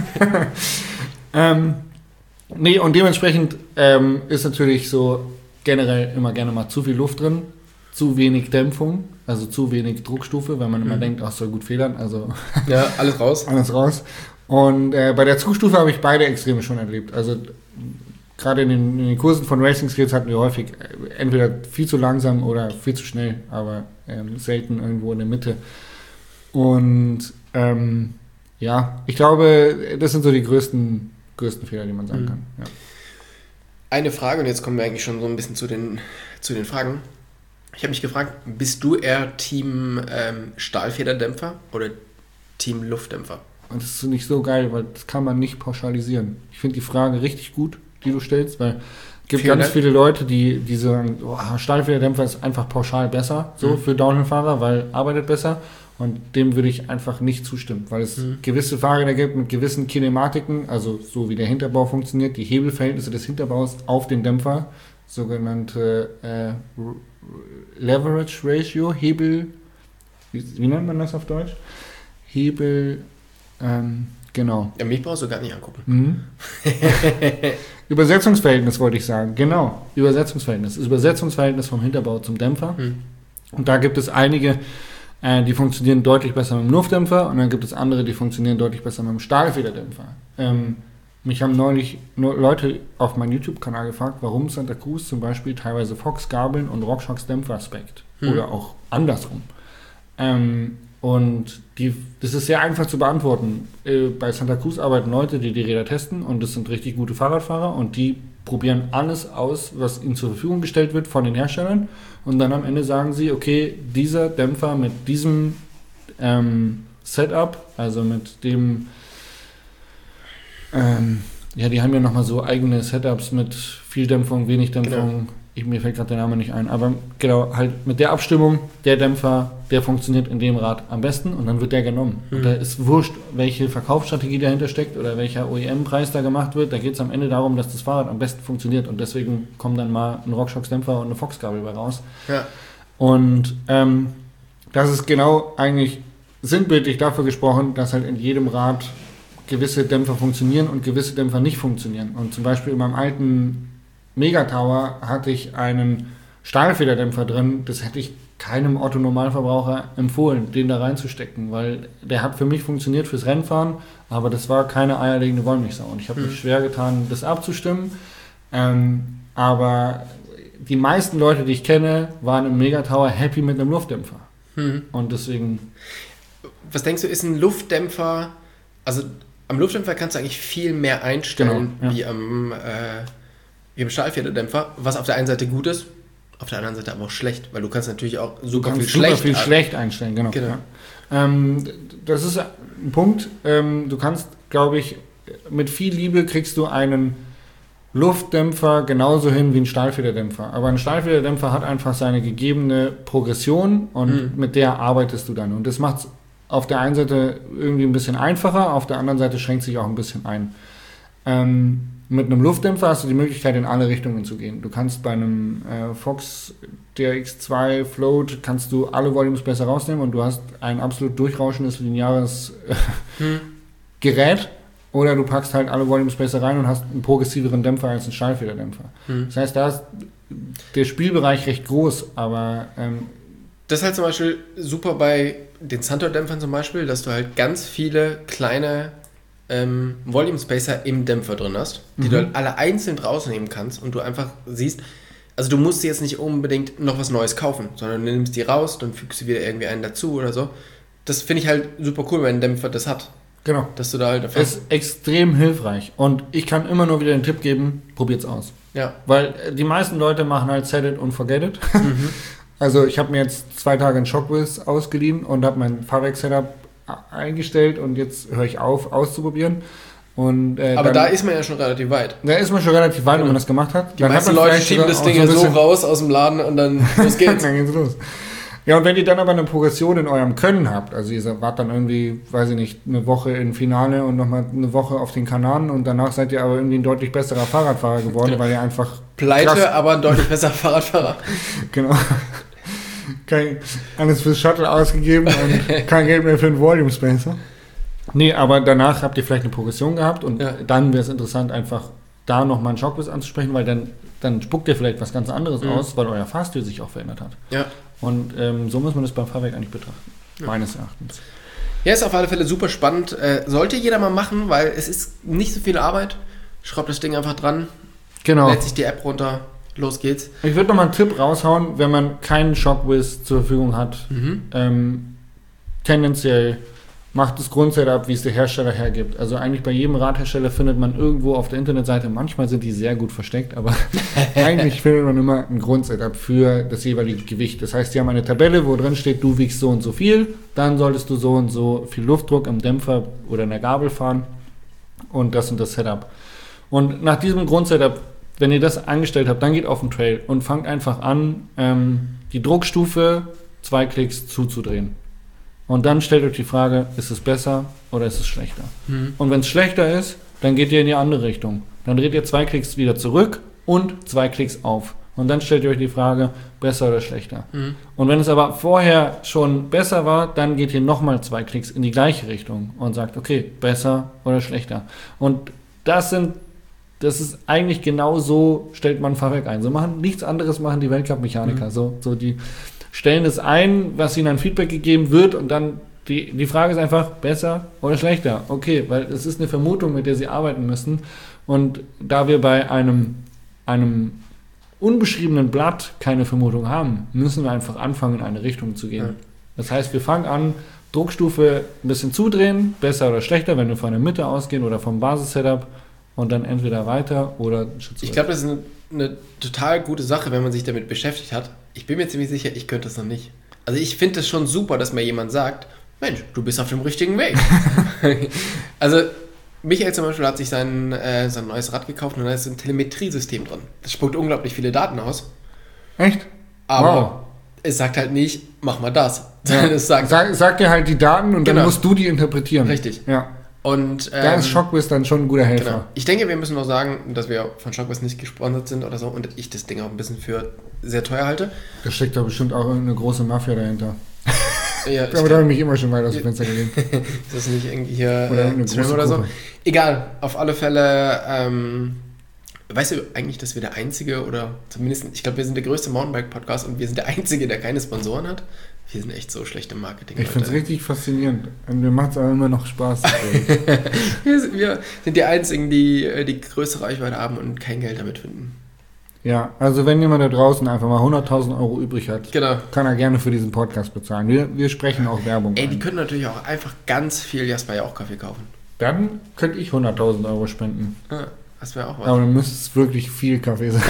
ähm, nee, und dementsprechend ähm, ist natürlich so generell immer gerne mal zu viel Luft drin, zu wenig Dämpfung, also zu wenig Druckstufe, wenn man immer Mhm. denkt, ach, soll gut federn, also Ja, alles raus. alles raus. Und äh, bei der Zugstufe habe ich beide Extreme schon erlebt. Also gerade in den, in den Kursen von Racing Skills hatten wir häufig äh, entweder viel zu langsam oder viel zu schnell, aber ähm, selten irgendwo in der Mitte. Und ähm, ja, ich glaube, das sind so die größten, größten Fehler, die man sagen Mhm. kann. Ja. Eine Frage, und jetzt kommen wir eigentlich schon so ein bisschen zu den, zu den Fragen. Ich habe mich gefragt, bist du eher Team ähm, Stahlfederdämpfer oder Team Luftdämpfer? Und das ist nicht so geil, weil das kann man nicht pauschalisieren. Ich finde die Frage richtig gut, die du stellst, weil es gibt Vielen ganz Dank. viele Leute, die, die sagen, oh, Stahlfederdämpfer ist einfach pauschal besser, so Mhm. für Downhill-Fahrer, weil arbeitet besser. Und dem würde ich einfach nicht zustimmen, weil es Mhm. gewisse Fahrräder gibt mit gewissen Kinematiken, also so wie der Hinterbau funktioniert, die Hebelverhältnisse des Hinterbaus auf den Dämpfer, sogenannte äh, R- Leverage Ratio, Hebel, wie, wie nennt man das auf Deutsch? Hebel, ähm, genau. Ja, mich brauchst du gar nicht angucken. Mhm. Übersetzungsverhältnis wollte ich sagen, genau. Übersetzungsverhältnis. Das Übersetzungsverhältnis vom Hinterbau zum Dämpfer. Hm. Und da gibt es einige, äh, die funktionieren deutlich besser mit dem Luftdämpfer und dann gibt es andere, die funktionieren deutlich besser mit dem Stahlfederdämpfer. Ähm, mich haben neulich nur Leute auf meinem YouTube-Kanal gefragt, warum Santa Cruz zum Beispiel teilweise Fox-Gabeln und RockShox-Dämpfer speckt. Hm. Oder auch andersrum. Ähm, und die, das ist sehr einfach zu beantworten. Äh, bei Santa Cruz arbeiten Leute, die die Räder testen und das sind richtig gute Fahrradfahrer und die probieren alles aus, was ihnen zur Verfügung gestellt wird von den Herstellern und dann am Ende sagen sie, okay, dieser Dämpfer mit diesem ähm, Setup, also mit dem ähm, ja, die haben ja nochmal so eigene Setups mit viel Dämpfung, wenig Dämpfung. Genau. Ich, mir fällt gerade der Name nicht ein. Aber genau, halt mit der Abstimmung, der Dämpfer, der funktioniert in dem Rad am besten und dann wird der genommen. Mhm. Und da ist wurscht, welche Verkaufsstrategie dahinter steckt oder welcher O E M-Preis da gemacht wird. Da geht es am Ende darum, dass das Fahrrad am besten funktioniert und deswegen kommen dann mal ein RockShox-Dämpfer und eine Fox-Gabel bei raus. Ja. Und ähm, das ist genau eigentlich sinnbildlich dafür gesprochen, dass halt in jedem Rad gewisse Dämpfer funktionieren und gewisse Dämpfer nicht funktionieren. Und zum Beispiel in meinem alten Megatower hatte ich einen Stahlfederdämpfer drin, das hätte ich keinem Otto-Normalverbraucher empfohlen, den da reinzustecken, weil der hat für mich funktioniert fürs Rennfahren, aber das war keine eierlegende Wollmilchsau. Und ich habe mhm. mich schwer getan, das abzustimmen. Ähm, aber die meisten Leute, die ich kenne, waren im Megatower happy mit einem Luftdämpfer. Mhm. Und deswegen... Was denkst du, ist ein Luftdämpfer... Also am Luftdämpfer kannst du eigentlich viel mehr einstellen, genau, ja. wie am... Äh Wie im Stahlfederdämpfer, was auf der einen Seite gut ist, auf der anderen Seite aber auch schlecht, weil du kannst natürlich auch super viel super schlecht, viel schlecht einstellen, genau. genau. Ja. Ähm, das ist ein Punkt, ähm, du kannst, glaube ich, mit viel Liebe kriegst du einen Luftdämpfer genauso hin wie ein Stahlfederdämpfer, aber ein Stahlfederdämpfer hat einfach seine gegebene Progression und mhm. mit der arbeitest du dann und das macht es auf der einen Seite irgendwie ein bisschen einfacher, auf der anderen Seite schränkt sich auch ein bisschen ein. Ähm, Mit einem Luftdämpfer hast du die Möglichkeit, in alle Richtungen zu gehen. Du kannst bei einem äh, Fox D R X zwei Float kannst du alle Volumes besser rausnehmen und du hast ein absolut durchrauschendes lineares äh, hm. Gerät oder du packst halt alle Volumes besser rein und hast einen progressiveren Dämpfer als einen Stahlfederdämpfer. Hm. Das heißt, da ist der Spielbereich recht groß, aber ähm, das ist halt zum Beispiel super bei den Santor-Dämpfern zum Beispiel, dass du halt ganz viele kleine Ähm, Volume Spacer im Dämpfer drin hast, die mhm. du halt alle einzeln rausnehmen kannst und du einfach siehst, also du musst jetzt nicht unbedingt noch was Neues kaufen, sondern du nimmst die raus, dann fügst du wieder irgendwie einen dazu oder so. Das finde ich halt super cool, wenn ein Dämpfer das hat. Genau. Dass du da halt einfach... ist extrem hilfreich und ich kann immer nur wieder den Tipp geben, probiert's aus. Ja. Weil die meisten Leute machen halt set it und forget it. Mhm. Also ich habe mir jetzt zwei Tage ein Shockwiz ausgeliehen und habe mein Fahrwerk-Setup eingestellt und jetzt höre ich auf, auszuprobieren. Und, äh, aber dann, da ist man ja schon relativ weit. Da ist man schon relativ weit, genau. wenn man das gemacht hat. Die dann meisten hat man Leute schieben das Ding ja so raus aus dem Laden und dann los geht's. Dann geht's los. Ja, und wenn ihr dann aber eine Progression in eurem Können habt, also ihr wart dann irgendwie, weiß ich nicht, eine Woche im Finale und nochmal eine Woche auf den Kanaren und danach seid ihr aber irgendwie ein deutlich besserer Fahrradfahrer geworden, genau. weil ihr einfach... Pleite, krass, aber ein deutlich besserer Fahrradfahrer. Genau. Kein, alles fürs Shuttle ausgegeben und kein Geld mehr für den Volume Spacer. Nee, aber danach habt ihr vielleicht eine Progression gehabt und ja. dann wäre es interessant, einfach da nochmal einen Shockwiz anzusprechen, weil dann, dann spuckt ihr vielleicht was ganz anderes mhm. aus, weil euer Fahrstil sich auch verändert hat. Ja. Und ähm, so muss man das beim Fahrwerk eigentlich betrachten, ja. meines Erachtens. Ja, ist auf alle Fälle super spannend. Äh, sollte jeder mal machen, weil es ist nicht so viel Arbeit. Schraubt das Ding einfach dran, genau. lädt sich die App runter. Los geht's. Ich würde nochmal einen Tipp raushauen, wenn man keinen Shockwiz zur Verfügung hat. Mhm. Ähm, tendenziell macht das Grundsetup, wie es der Hersteller hergibt. Also eigentlich bei jedem Radhersteller findet man irgendwo auf der Internetseite, manchmal sind die sehr gut versteckt, aber eigentlich findet man immer ein Grundsetup für das jeweilige Gewicht. Das heißt, die haben eine Tabelle, wo drin steht, du wiegst so und so viel, dann solltest du so und so viel Luftdruck im Dämpfer oder in der Gabel fahren und das und das Setup. Und nach diesem Grundsetup, wenn ihr das angestellt habt, dann geht auf den Trail und fangt einfach an, ähm, die Druckstufe zwei Klicks zuzudrehen. Und dann stellt euch die Frage, ist es besser oder ist es schlechter? Mhm. Und wenn es schlechter ist, dann geht ihr in die andere Richtung. Dann dreht ihr zwei Klicks wieder zurück und zwei Klicks auf. Und dann stellt ihr euch die Frage, besser oder schlechter? Mhm. Und wenn es aber vorher schon besser war, dann geht ihr nochmal zwei Klicks in die gleiche Richtung und sagt, okay, besser oder schlechter? Und das sind Das ist eigentlich genau so, stellt man ein Fahrwerk ein. So machen nichts anderes machen die Weltcup-Mechaniker. Mhm. So, so die stellen es ein, was ihnen an Feedback gegeben wird und dann Die, die Frage ist einfach, besser oder schlechter? Okay, weil es ist eine Vermutung, mit der sie arbeiten müssen. Und da wir bei einem, einem unbeschriebenen Blatt keine Vermutung haben, müssen wir einfach anfangen, in eine Richtung zu gehen. Ja. Das heißt, wir fangen an, Druckstufe ein bisschen zudrehen, besser oder schlechter, wenn wir von der Mitte ausgehen oder vom Basis-Setup und dann entweder weiter oder einen Schritt zurück. Ich glaube, das ist eine, eine total gute Sache, wenn man sich damit beschäftigt hat. Ich bin mir ziemlich sicher, ich könnte das noch nicht. Also ich finde es schon super, dass mir jemand sagt, Mensch, du bist auf dem richtigen Weg. Also Michael zum Beispiel hat sich sein, äh, sein neues Rad gekauft und da ist ein Telemetriesystem drin. Das spuckt unglaublich viele Daten aus. Echt? Aber Wow. es sagt halt nicht, mach mal das. Ja. Es sagt, Sag, sag dir halt die Daten und Genau. dann musst du die interpretieren. Richtig. Ja. Und, ähm, Da ist Shockwiz dann schon ein guter Helfer. Genau. Ich denke, wir müssen noch sagen, dass wir von Shockwiz nicht gesponsert sind oder so und ich das Ding auch ein bisschen für sehr teuer halte. Da steckt da bestimmt auch eine große Mafia dahinter. Ja, ich Aber da habe ich mich immer schon weiter aus dem Fenster gelehnt. Ist das nicht irgendwie hier Oder äh, eine Stream große oder so? Gruppe. Egal, auf alle Fälle, ähm, weißt du eigentlich, dass wir der einzige oder zumindest, ich glaube, wir sind der größte Mountainbike-Podcast und wir sind der einzige, der keine Sponsoren hat. Wir sind echt so schlecht im Marketing. Ich finde es Leute. richtig faszinierend. Und mir macht es aber immer noch Spaß. wir, sind, wir sind die einzigen, die äh, die größte Reichweite haben und kein Geld damit finden. Ja, also wenn jemand da draußen einfach mal hunderttausend Euro übrig hat, Genau. kann er gerne für diesen Podcast bezahlen. Wir, wir sprechen auch Werbung Ey, die ein. können natürlich auch einfach ganz viel Jasper ja auch Kaffee kaufen. Dann könnte ich hunderttausend Euro spenden. Ah, das wäre auch was. Aber dann müsste es wirklich viel Kaffee sein.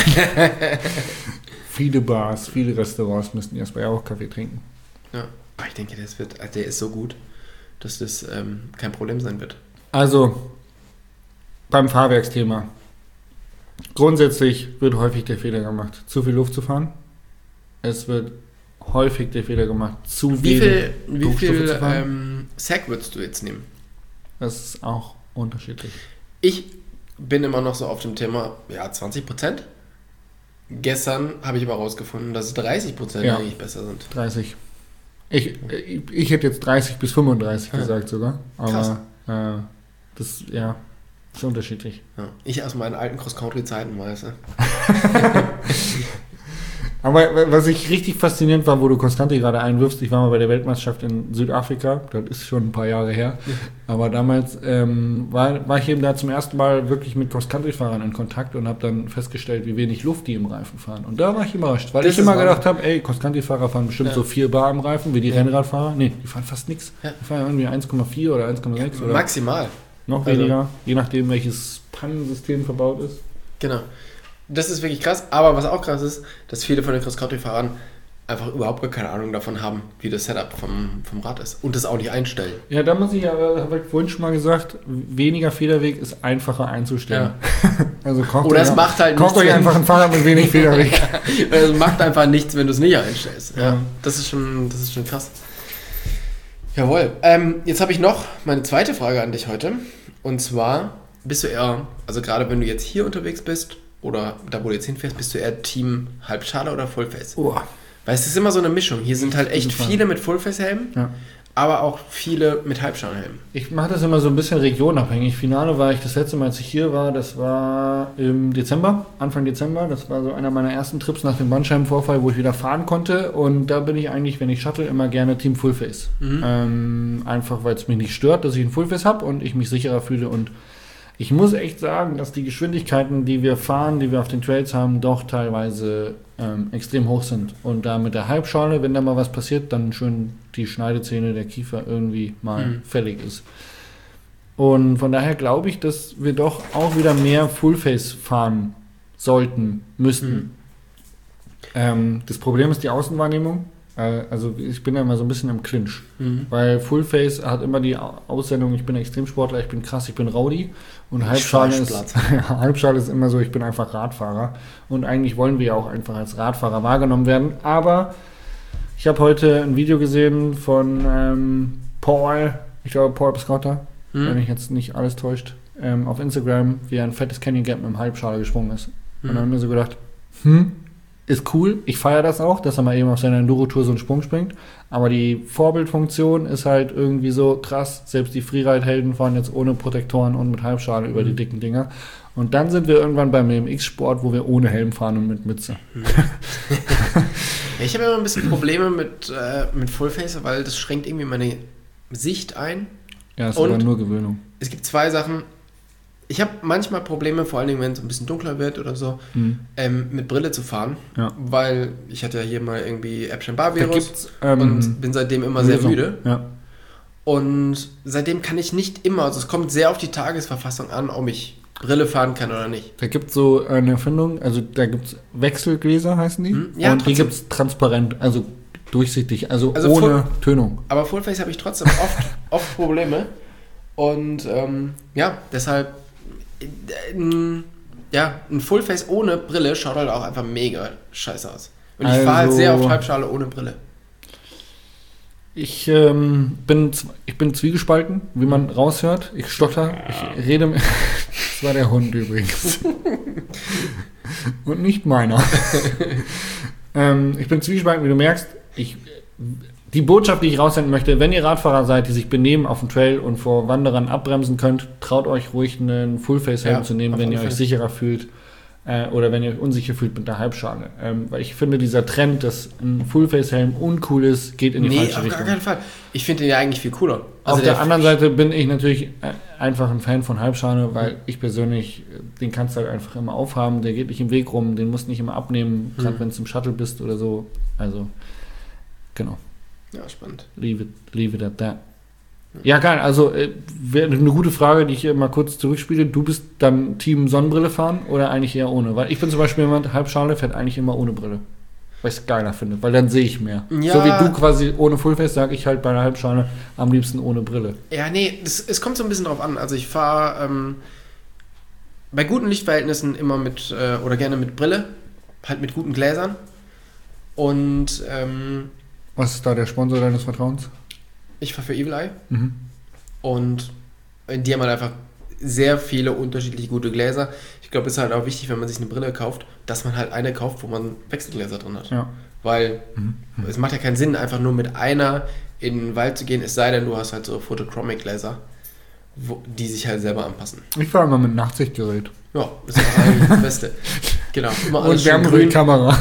Viele Bars, viele Restaurants müssten erst bei auch Kaffee trinken. Ja. Aber ich denke, das wird, also der ist so gut, dass das ähm, kein Problem sein wird. Also, beim Fahrwerksthema. Grundsätzlich wird häufig der Fehler gemacht, zu viel Luft zu fahren. Es wird häufig der Fehler gemacht, zu Wie wenig viel, wie Druckstoffe viel zu fahren. ähm, Sack würdest du jetzt nehmen? Das ist auch unterschiedlich. Ich bin immer noch so auf dem Thema, ja, zwanzig Prozent. Gestern habe ich aber rausgefunden, dass dreißig Prozent Ja. eigentlich besser sind. dreißig. Ich, ich, ich hätte jetzt dreißig bis fünfunddreißig Ja. gesagt sogar. Krass. Aber äh, das, ja, ist unterschiedlich. Ja. Ich aus meinen alten Cross-Country-Zeiten, weißt du. Aber was ich richtig faszinierend war, wo du Constanti gerade einwirfst, ich war mal bei der Weltmeisterschaft in Südafrika, das ist schon ein paar Jahre her, aber damals ähm, war, war ich eben da zum ersten Mal wirklich mit Cross-Country-Fahrern in Kontakt und habe dann festgestellt, wie wenig Luft die im Reifen fahren. Und da war ich überrascht, weil Das ich ist immer Wahnsinn. gedacht habe, ey, Cross-Country-Fahrer fahren bestimmt Ja. so vier Bar im Reifen, wie die Ja. Rennradfahrer. Nee, die fahren fast nichts. Ja. Die fahren irgendwie eins Komma vier oder eins Komma sechs oder Maximal. noch Also- weniger, je nachdem, welches Pannensystem verbaut ist. Genau. Das ist wirklich krass. Aber was auch krass ist, dass viele von den Cross-Country-Fahrern einfach überhaupt gar keine Ahnung davon haben, wie das Setup vom, vom Rad ist. Und das auch nicht einstellen. Ja, da muss ich aber, habe ich vorhin schon mal gesagt, weniger Federweg ist einfacher einzustellen. Also kauft Oder es euch, macht halt kauft nichts, euch wenn- einfach ein Fahrrad mit wenig Federweg. Es macht einfach nichts, wenn du es nicht einstellst. Ja. Das ist schon, das ist schon krass. Jawohl. Ähm, jetzt habe ich noch meine zweite Frage an dich heute. Und zwar, bist du eher, also gerade wenn du jetzt hier unterwegs bist oder da, wo du jetzt hinfährst, bist du eher Team Halbschale oder Fullface? Oh. Weil es ist immer so eine Mischung. Hier sind halt echt jeden Fall. viele mit Fullface-Helmen, Ja. aber auch viele mit Halbschalenhelmen. Ich mache das immer so ein bisschen regionabhängig. Finale war ich das letzte Mal, als ich hier war, das war im Dezember, Anfang Dezember. Das war so einer meiner ersten Trips nach dem Bandscheibenvorfall, wo ich wieder fahren konnte. Und da bin ich eigentlich, wenn ich shuttle, immer gerne Team Fullface. Mhm. Ähm, einfach, weil es mich nicht stört, dass ich ein Fullface habe und ich mich sicherer fühle. Und ich muss echt sagen, dass die Geschwindigkeiten, die wir fahren, die wir auf den Trails haben, doch teilweise ähm, extrem hoch sind. Und da mit der Halbschale, wenn da mal was passiert, dann schön die Schneidezähne, der Kiefer irgendwie mal Mhm. fällig ist. Und von daher glaube ich, dass wir doch auch wieder mehr Fullface fahren sollten, müssten. Mhm. Ähm, das Problem ist die Außenwahrnehmung. Äh, also ich bin ja immer so ein bisschen im Clinch. Mhm. Weil Fullface hat immer die Au- Aussendung, ich bin Extremsportler, ich bin krass, ich bin Rowdy. Und Halbschale ist, Schweißblatt. Halbschale ist immer so, ich bin einfach Radfahrer. Und eigentlich wollen wir ja auch einfach als Radfahrer wahrgenommen werden. Aber ich habe heute ein Video gesehen von ähm, Paul, ich glaube Paul Piscotta, Mhm. wenn mich jetzt nicht alles täuscht, ähm, auf Instagram, wie er ein fettes Canyon Gap mit einem Halbschale gesprungen ist. Und dann haben wir so gedacht, hm, ist cool, ich feiere das auch, dass er mal eben auf seiner Enduro-Tour so einen Sprung springt, aber die Vorbildfunktion ist halt irgendwie so krass, selbst die Freeride-Helden fahren jetzt ohne Protektoren und mit Halbschale über die dicken Dinger. Und dann sind wir irgendwann beim M X-Sport, wo wir ohne Helm fahren und mit Mütze. Ja, ich habe immer ein bisschen Probleme mit, äh, mit Fullface, weil das schränkt irgendwie meine Sicht ein. Ja, ist Und aber nur Gewöhnung. Es gibt zwei Sachen. Ich habe manchmal Probleme, vor allen Dingen, wenn es ein bisschen dunkler wird oder so, Mhm. ähm, mit Brille zu fahren. Ja. Weil ich hatte ja hier mal irgendwie Da Epstein-Barr-Virus gibt's, ähm, und bin seitdem immer sehr Lösung. müde. Ja. Und seitdem kann ich nicht immer, also es kommt sehr auf die Tagesverfassung an, ob ich Brille fahren kann oder nicht. Da gibt es so eine Erfindung, also da gibt es Wechselgläser, heißen die. Hm, ja, und die trotzdem. gibt es transparent, also durchsichtig, also, Also ohne voll- Tönung. Aber Fullface habe ich trotzdem oft, oft Probleme. Und ähm, ja, deshalb, äh, n- ja, ein Fullface ohne Brille schaut halt auch einfach mega scheiße aus. Und ich fahre halt Also- sehr oft Halbschale ohne Brille. Ich, ähm, bin, z- ich bin zwiegespalten, wie man raushört. Ich stotter, ich rede mit... Das war der Hund übrigens. Und nicht meiner. ähm, ich bin zwiegespalten, wie du merkst. Ich, die Botschaft, die ich raussenden möchte, wenn ihr Radfahrer seid, die sich benehmen auf dem Trail und vor Wanderern abbremsen könnt, traut euch ruhig einen Fullface-Helm Ja, zu nehmen, auf wenn alle ihr euch Fälle. sicherer fühlt. Äh, oder wenn ihr euch unsicher fühlt mit der Halbschale. Ähm, weil ich finde, dieser Trend, dass ein Fullface-Helm uncool ist, geht in die Nee, falsche auf Richtung. gar keinen Fall. Ich finde den ja eigentlich viel cooler. Auf Also der anderen Seite bin ich natürlich äh, einfach ein Fan von Halbschale, weil ich persönlich, äh, den kannst du halt einfach immer aufhaben, der geht nicht im Weg rum, den musst du nicht immer abnehmen, gerade Mhm. wenn du im Shuttle bist oder so. Also, genau. Ja, spannend. Leave it, leave it at that. Ja, geil. Also, äh, wäre eine gute Frage, die ich hier mal kurz zurückspiele. Du bist dann Team Sonnenbrille fahren oder eigentlich eher ohne? Weil ich bin zum Beispiel jemand, Halbschale fährt eigentlich immer ohne Brille. Weil ich es geiler finde, weil dann sehe ich mehr. Ja. So wie du quasi ohne Fullface, sage ich halt bei der Halbschale am liebsten ohne Brille. Ja, nee, das, es kommt so ein bisschen drauf an. Also ich fahre ähm, bei guten Lichtverhältnissen immer mit, äh, oder gerne mit Brille, halt mit guten Gläsern. Und ähm, Was ist da der Sponsor deines Vertrauens? ich fahre für Evil Eye. Mhm. Und die haben halt einfach sehr viele unterschiedliche gute Gläser. Ich glaube, es ist halt auch wichtig, wenn man sich eine Brille kauft, dass man halt eine kauft, wo man Wechselgläser drin hat. Ja. Weil Mhm. es macht ja keinen Sinn, einfach nur mit einer in den Wald zu gehen, es sei denn, du hast halt so Photochromic-Gläser, wo- die sich halt selber anpassen. Ich fahre immer mit Nachtsichtgerät. Ja, das ist auch eigentlich das Beste. Genau, immer alles Und wir schön haben grün. die Kamera.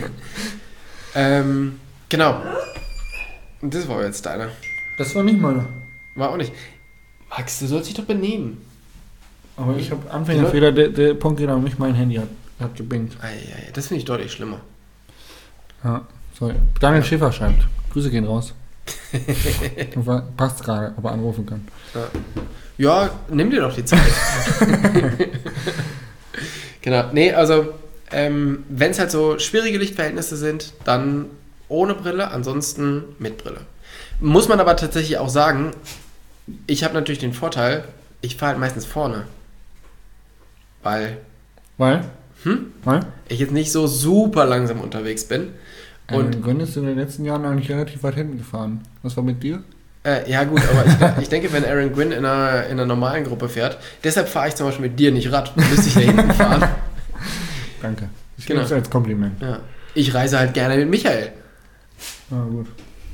Ähm, genau. Und das war jetzt deiner. Das war nicht meine. War auch nicht. Max, du sollst dich doch benehmen. Aber ich habe Anfängerfehler, der, der Punkt aber nicht mein Handy hat, hat gebingt. Ei, ei, das finde ich deutlich schlimmer. Ja, sorry. Daniel Schäfer schreibt. Grüße gehen raus. War- Passt gerade, ob er anrufen kann. Ja. Ja, nimm dir doch die Zeit. Genau. Nee, also, ähm, wenn es halt so schwierige Lichtverhältnisse sind, dann ohne Brille, ansonsten mit Brille. Muss man aber tatsächlich auch sagen, ich habe natürlich den Vorteil, ich fahre halt meistens vorne. Weil Weil? Hm? Weil? ich jetzt nicht so super langsam unterwegs bin. Und Und Gönn ist in den letzten Jahren eigentlich relativ weit hinten gefahren. Was war mit dir? Äh, ja gut, aber ich, ich denke, wenn Aaron Gwynn in einer, in einer normalen Gruppe fährt, deshalb fahre ich zum Beispiel mit dir nicht Rad, dann müsste ich da hinten fahren. Danke. Ich Genau. nehme es als Kompliment. Ja. Ich reise halt gerne mit Michael. Ah, gut.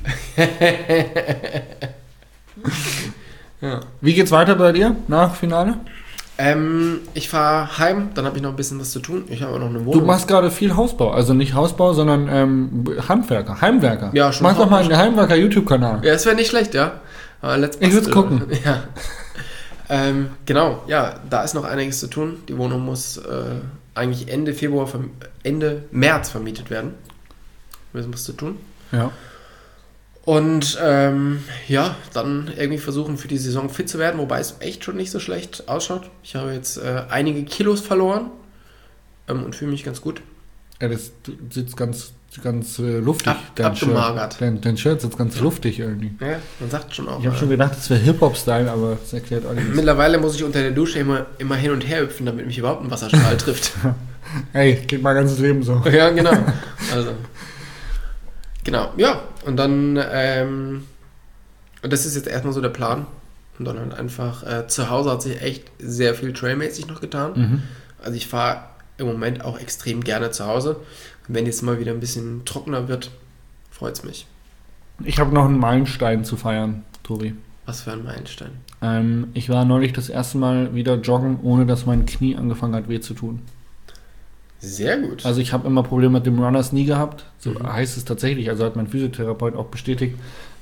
Ja. Wie geht's weiter bei dir nach Finale? Ähm, ich fahre heim, dann habe ich noch ein bisschen was zu tun. Ich habe auch noch eine Du Wohnung. machst gerade viel Hausbau. Also nicht Hausbau, sondern ähm, Handwerker, Heimwerker. Ja, schon Mach doch mal Hausbau. einen Heimwerker-YouTube-Kanal. Ja, das wäre nicht schlecht, ja. Aber let's Ich würd's basteln. gucken. Ja. Ähm, genau, ja, da ist noch einiges zu tun. Die Wohnung muss äh, eigentlich Ende Februar, verm- Ende März vermietet werden. Wir müssen was zu tun. Ja. Und ähm, ja, dann irgendwie versuchen für die Saison fit zu werden, wobei es echt schon nicht so schlecht ausschaut. Ich habe jetzt äh, einige Kilos verloren ähm, und fühle mich ganz gut. Ja, das sitzt ganz, ganz äh, luftig. Ab- abgemagert. Shirt. Dein, dein Shirt sitzt ganz luftig irgendwie. Ja, man sagt schon auch. Ich habe äh, schon gedacht, das wäre Hip-Hop-Style, aber das erklärt alles. Mittlerweile muss ich unter der Dusche immer, immer hin und her hüpfen, damit mich überhaupt ein Wasserstrahl trifft. Hey, geht mein ganzes Leben so. Ja, genau. Also, genau, ja. Und dann, ähm, und das ist jetzt erstmal so der Plan. Und dann halt einfach, äh, zu Hause hat sich echt sehr viel trailmäßig noch getan. Mhm. Also ich fahre im Moment auch extrem gerne zu Hause. Und wenn jetzt mal wieder ein bisschen trockener wird, freut es mich. Ich habe noch einen Meilenstein zu feiern, Tobi. Was für ein Meilenstein. Ähm, ich war neulich das erste Mal wieder joggen, ohne dass mein Knie angefangen hat, weh zu tun. Sehr gut. Also ich habe immer Probleme mit dem Runners Knee gehabt. So Mhm. heißt es tatsächlich. Also hat mein Physiotherapeut auch bestätigt.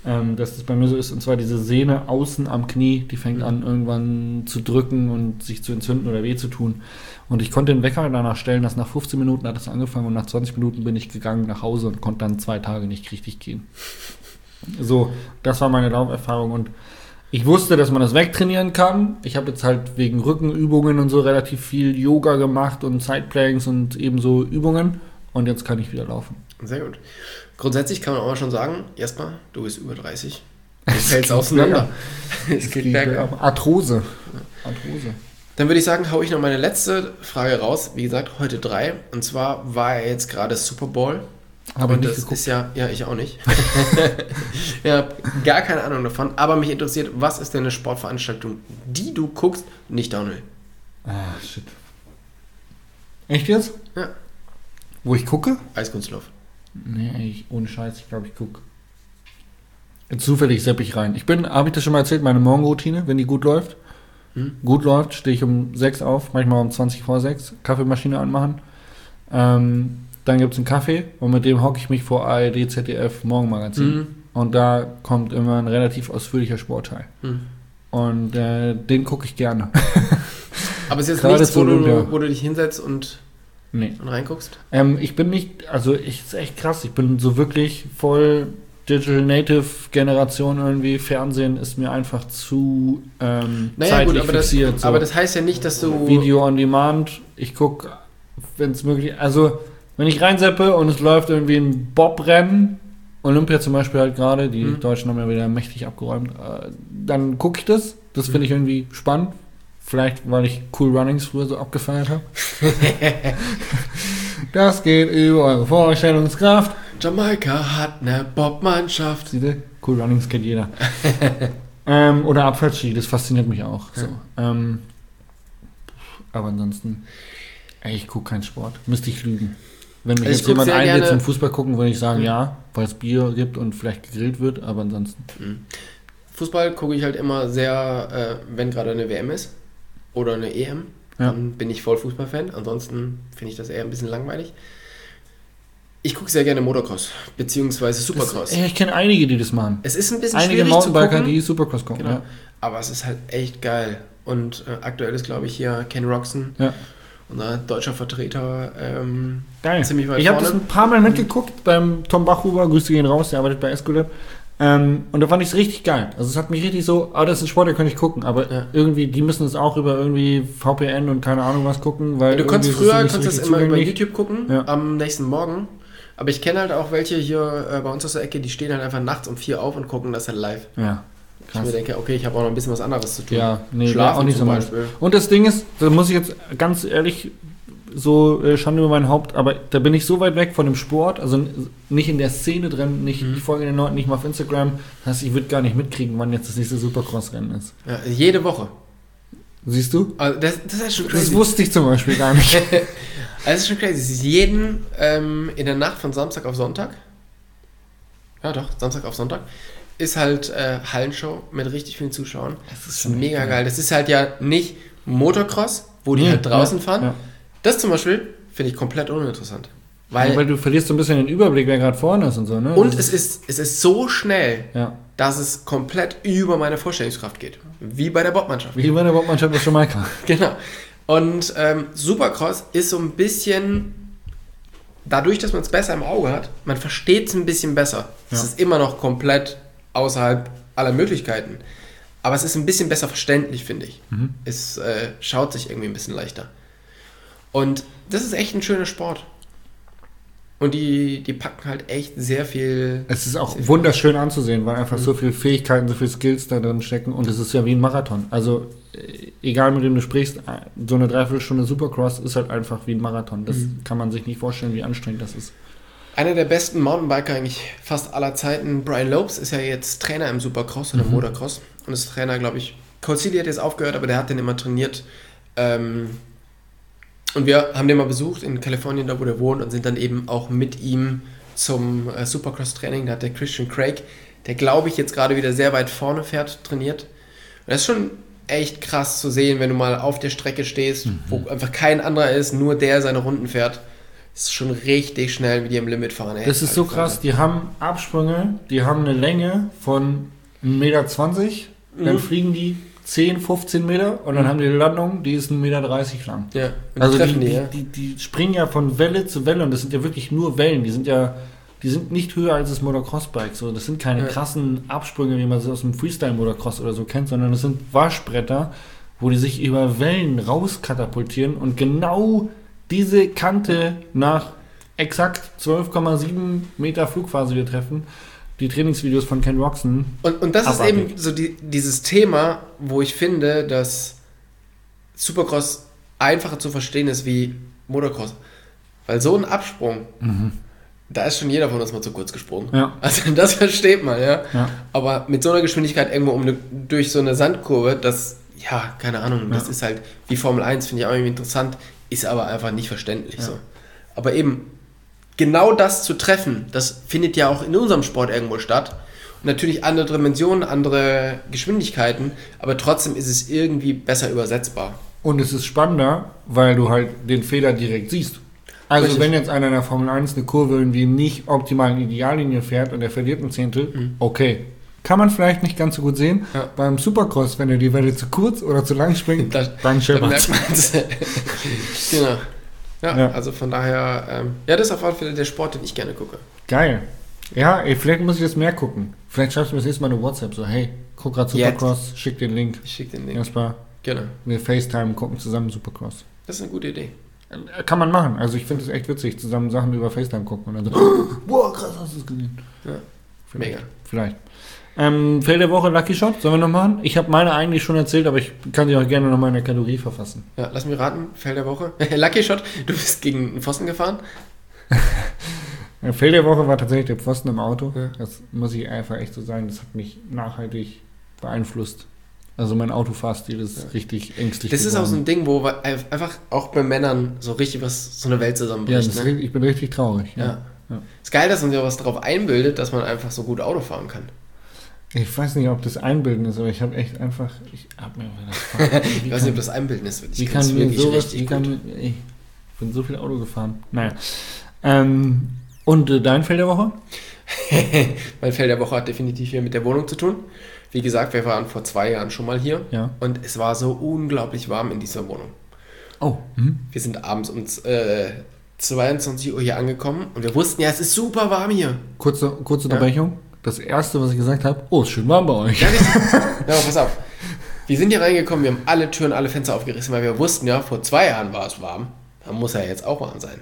ähm, dass das bei mir so ist. Und zwar diese Sehne außen am Knie, die fängt Mhm. an irgendwann zu drücken und sich zu entzünden oder weh zu tun. Und ich konnte den Wecker danach stellen, dass nach fünfzehn Minuten hat es angefangen und nach zwanzig Minuten bin ich gegangen nach Hause und konnte dann zwei Tage nicht richtig gehen. So, das war meine Lauferfahrung und ich wusste, dass man das wegtrainieren kann. Ich habe jetzt halt wegen Rückenübungen und so relativ viel Yoga gemacht und Sideplanks und ebenso Übungen und jetzt kann ich wieder laufen. Sehr gut. Grundsätzlich kann man auch mal schon sagen, erstmal, du bist über dreißig. Du fällst auseinander. Es geht bergab. Arthrose. Arthrose. Dann würde ich sagen, hau ich noch meine letzte Frage raus. Wie gesagt, heute drei. Und zwar war ja jetzt gerade Super Bowl. Aber und nicht das geguckt. ist ja, ja, ich auch nicht. Ja, gar keine Ahnung davon. Aber mich interessiert, was ist denn eine Sportveranstaltung, die du guckst, nicht Downhill? Ah, shit. Echt jetzt? Ja. Wo ich gucke? Eiskunstlauf. Nee, ich, ohne Scheiß, ich glaube, ich gucke. Zufällig sepp ich rein. Ich bin, habe ich das schon mal erzählt, meine Morgenroutine, wenn die gut läuft. Hm? Gut läuft, stehe ich um sechs auf, manchmal um zwanzig vor sechs, Kaffeemaschine anmachen. Ähm, dann gibt es einen Kaffee und mit dem hocke ich mich vor A R D, Z D F, Morgenmagazin. Mhm. Und da kommt immer ein relativ ausführlicher Sportteil. Mhm. Und äh, den gucke ich gerne. Aber es ist jetzt Gerade nichts, zu wo du, Olympia. wo du dich hinsetzt und, Nee. und reinguckst? Ähm, ich bin nicht, also ich ist echt krass, ich bin so wirklich voll Digital Native Generation irgendwie. Fernsehen ist mir einfach zu ähm, Naja, zeitlich gut, aber das, fixiert. so. aber das heißt ja nicht, dass du... Video on Demand, ich gucke, wenn es möglich, also wenn ich reinseppe und es läuft irgendwie ein Bobrennen, Olympia zum Beispiel halt gerade, die Mhm. Deutschen haben ja wieder mächtig abgeräumt, äh, dann gucke ich das, das Mhm. finde ich irgendwie spannend. Vielleicht, weil ich Cool Runnings früher so abgefeiert habe. Das geht über eure Vorstellungskraft. Jamaika hat eine Bobmannschaft. Siehst du? Cool Runnings kennt jeder. ähm, oder Abfahrtski, das fasziniert mich auch. So. Ähm, aber ansonsten, ey, ich gucke keinen Sport. Müsste ich lügen. Wenn mich Also ich jetzt guck jemand sehr einlädt gerne- zum Fußball gucken, würde ich sagen, Mhm. ja, weil es Bier gibt und vielleicht gegrillt wird, aber ansonsten. Fußball gucke ich halt immer sehr, äh, wenn gerade eine W M ist oder eine E M, Ja. dann bin ich voll Fußballfan. Ansonsten finde ich das eher ein bisschen langweilig. Ich gucke sehr gerne Motocross, beziehungsweise Supercross. Das, ey, ich kenne einige, die das machen. Es ist ein bisschen Einige schwierig zu Mountainbiker, gucken, die Supercross gucken. genau. Ja. aber es ist halt echt geil. Und äh, aktuell ist, glaube ich, hier Ken Roxon, Ja. unser deutscher Vertreter, ähm, Geil. ziemlich weit Ich habe das vorne. ein paar Mal mitgeguckt beim Tom Bachhuber, Grüße gehen raus, der arbeitet bei Escolab. Ähm, und da fand ich es richtig geil. Also es hat mich richtig so, ah, das ist ein Sport, da kann ich gucken. Aber Ja. irgendwie, die müssen es auch über irgendwie V P N und keine Ahnung was gucken, weil Du konntest irgendwie ist früher, nicht so konntest das richtig immer über zugänglich. YouTube gucken, Ja. am nächsten Morgen. Aber ich kenne halt auch welche hier äh, bei uns aus der Ecke, die stehen halt einfach nachts um vier auf und gucken das halt live. Ja, Ich mir krass. denke, okay, ich habe auch noch ein bisschen was anderes zu tun. Ja, nee, wär Schlafen auch nicht zum so meins. Beispiel. Und das Ding ist, da muss ich jetzt ganz ehrlich, so äh, Schande über mein Haupt, aber da bin ich so weit weg von dem Sport, also n- nicht in der Szene drin, nicht, Mhm. ich folge den Leuten nicht mal auf Instagram, das heißt, ich würde gar nicht mitkriegen, wann jetzt das nächste Supercross-Rennen ist. Ja, jede Woche. Siehst du? Also das, das ist schon Das crazy. wusste ich zum Beispiel gar nicht. Also das ist schon crazy. Es ist jeden ähm, in der Nacht von Samstag auf Sonntag. Ja doch, Samstag auf Sonntag. Ist halt äh, Hallenshow mit richtig vielen Zuschauern. Das Das ist mega geil. Das ist halt ja nicht Motocross, wo die Nee, halt draußen ja, fahren. ja. Das zum Beispiel finde ich komplett uninteressant. Weil, Ja, weil du verlierst so ein bisschen den Überblick, wer gerade vorne ist und so, ne? und Das es ist, es ist so schnell, ja. dass es komplett über meine Vorstellungskraft geht. Wie bei der Bobmannschaft. Wie bei der Bobmannschaft aus Jamaika. Genau. Und ähm, Supercross ist so ein bisschen, dadurch, dass man es besser im Auge hat, man versteht es ein bisschen besser. Es Ja. ist immer noch komplett außerhalb aller Möglichkeiten. Aber es ist ein bisschen besser verständlich, finde ich. Mhm. Es äh, schaut sich irgendwie ein bisschen leichter. Und das ist echt ein schöner Sport. Und die, die packen halt echt sehr viel. Es ist auch wunderschön anzusehen, weil einfach so viele Fähigkeiten, so viele Skills da drin stecken und es ist ja wie ein Marathon. Also äh, egal mit wem du sprichst, äh, so eine Dreiviertelstunde Supercross ist halt einfach wie ein Marathon. Das Mhm. kann man sich nicht vorstellen, wie anstrengend das ist. Einer der besten Mountainbiker eigentlich fast aller Zeiten, Brian Lopes, ist ja jetzt Trainer im Supercross oder Mhm. Motocross. Und ist Trainer, glaube ich, Coach Seeley hat jetzt aufgehört, aber der hat den immer trainiert. Ähm, und wir haben den mal besucht in Kalifornien, da wo der wohnt, und sind dann eben auch mit ihm zum äh, Supercross-Training. Da hat der Christian Craig, der glaube ich jetzt gerade wieder sehr weit vorne fährt, trainiert. Und das ist schon echt krass zu sehen, wenn du mal auf der Strecke stehst, Mhm. wo einfach kein anderer ist, nur der seine Runden fährt. ist schon richtig schnell, wie die am Limit fahren. Ey. Das ist so krass, die haben Absprünge, die haben eine Länge von ein Meter zwanzig, mhm. dann fliegen die zehn, fünfzehn Meter und dann mhm. haben die eine Landung, die ist ein Meter dreißig lang. Ja, und also die, die, die, ja. die, die, die springen ja von Welle zu Welle und das sind ja wirklich nur Wellen, die sind ja, die sind nicht höher als das Motocross-Bike, so, das sind keine ja. krassen Absprünge, wie man sie aus dem Freestyle-Motocross oder so kennt, sondern das sind Waschbretter, wo die sich über Wellen rauskatapultieren und genau diese Kante nach exakt zwölf Komma sieben Meter Flugphase wir treffen. Die Trainingsvideos von Ken Roczen. Und, und das abartig. Ist eben so die, dieses Thema, wo ich finde, dass Supercross einfacher zu verstehen ist wie Motocross. Weil so ein Absprung, mhm. da ist schon jeder von uns mal zu kurz gesprungen. Ja. Also das versteht man, ja? ja. Aber mit so einer Geschwindigkeit irgendwo um eine, durch so eine Sandkurve, das, ja, keine Ahnung, das ja. ist halt wie Formel eins, finde ich auch irgendwie interessant, ist aber einfach nicht verständlich. Ja. So. Aber eben, genau das zu treffen, das findet ja auch in unserem Sport irgendwo statt. Und natürlich andere Dimensionen, andere Geschwindigkeiten, aber trotzdem ist es irgendwie besser übersetzbar. Und es ist spannender, weil du halt den Fehler direkt siehst. Also Richtig. Wenn jetzt einer in der Formel eins eine Kurve irgendwie nicht optimal in Ideallinie fährt und er verliert ein Zehntel, mhm. okay. Kann man vielleicht nicht ganz so gut sehen. Ja. Beim Supercross, wenn er die Welle zu kurz oder zu lang springt, das, dann merkt man es. Genau. Ja, ja, also von daher, ähm, ja, das ist auf alle Fälle der Sport, den ich gerne gucke. Geil. Ja, ey, vielleicht muss ich das mehr gucken. Vielleicht schreibst du mir das nächste Mal eine WhatsApp, so, hey, guck gerade Supercross, Jetzt. schick den Link. Ich schick den Link. Erstmal genau. Wir FaceTime gucken zusammen Supercross. Das ist eine gute Idee. Kann man machen. Also ich finde es echt witzig, zusammen Sachen über FaceTime gucken und dann so, boah, krass, hast du es gesehen. Ja, vielleicht. Mega. Vielleicht. Ähm, Fail der Woche, Lucky Shot, sollen wir noch machen? Ich habe meine eigentlich schon erzählt, aber ich kann sie auch gerne noch mal in der Kategorie verfassen. Ja, lass mich raten, Fail der Woche. Lucky Shot, du bist gegen einen Pfosten gefahren? Ja, Fail der Woche war tatsächlich der Pfosten im Auto. Ja. Das muss ich einfach echt so sagen, das hat mich nachhaltig beeinflusst. Also mein Autofahrstil ist ja. richtig ängstlich Das geworden. ist auch so ein Ding, wo einfach auch bei Männern so richtig was, so eine Welt zusammenbricht. Ja, ne? richtig, ich bin richtig traurig. Ja. Ja. Ja. Ist geil, dass man sich auch was darauf einbildet, dass man einfach so gut Auto fahren kann. Ich weiß nicht, ob das Einbilden ist, aber ich habe echt einfach, ich habe mir gedacht, ich weiß nicht, ob das Einbilden ist. Ich kann mir sowas, ich kann, ich bin so viel Auto gefahren. Naja. Ähm, und äh, dein Fail der Woche? Mein Fail der Woche hat definitiv hier mit der Wohnung zu tun. Wie gesagt, wir waren vor zwei Jahren schon mal hier ja. und es war so unglaublich warm in dieser Wohnung. Oh. Mhm. Wir sind abends um äh, zweiundzwanzig Uhr hier angekommen und wir wussten ja, es ist super warm hier. Kurze, kurze Unterbrechung. Ja. Das erste, was ich gesagt habe, oh, ist schön warm bei euch. Ja, ja, pass auf. Wir sind hier reingekommen, wir haben alle Türen, alle Fenster aufgerissen, weil wir wussten ja, vor zwei Jahren war es warm. Dann muss er jetzt auch warm sein.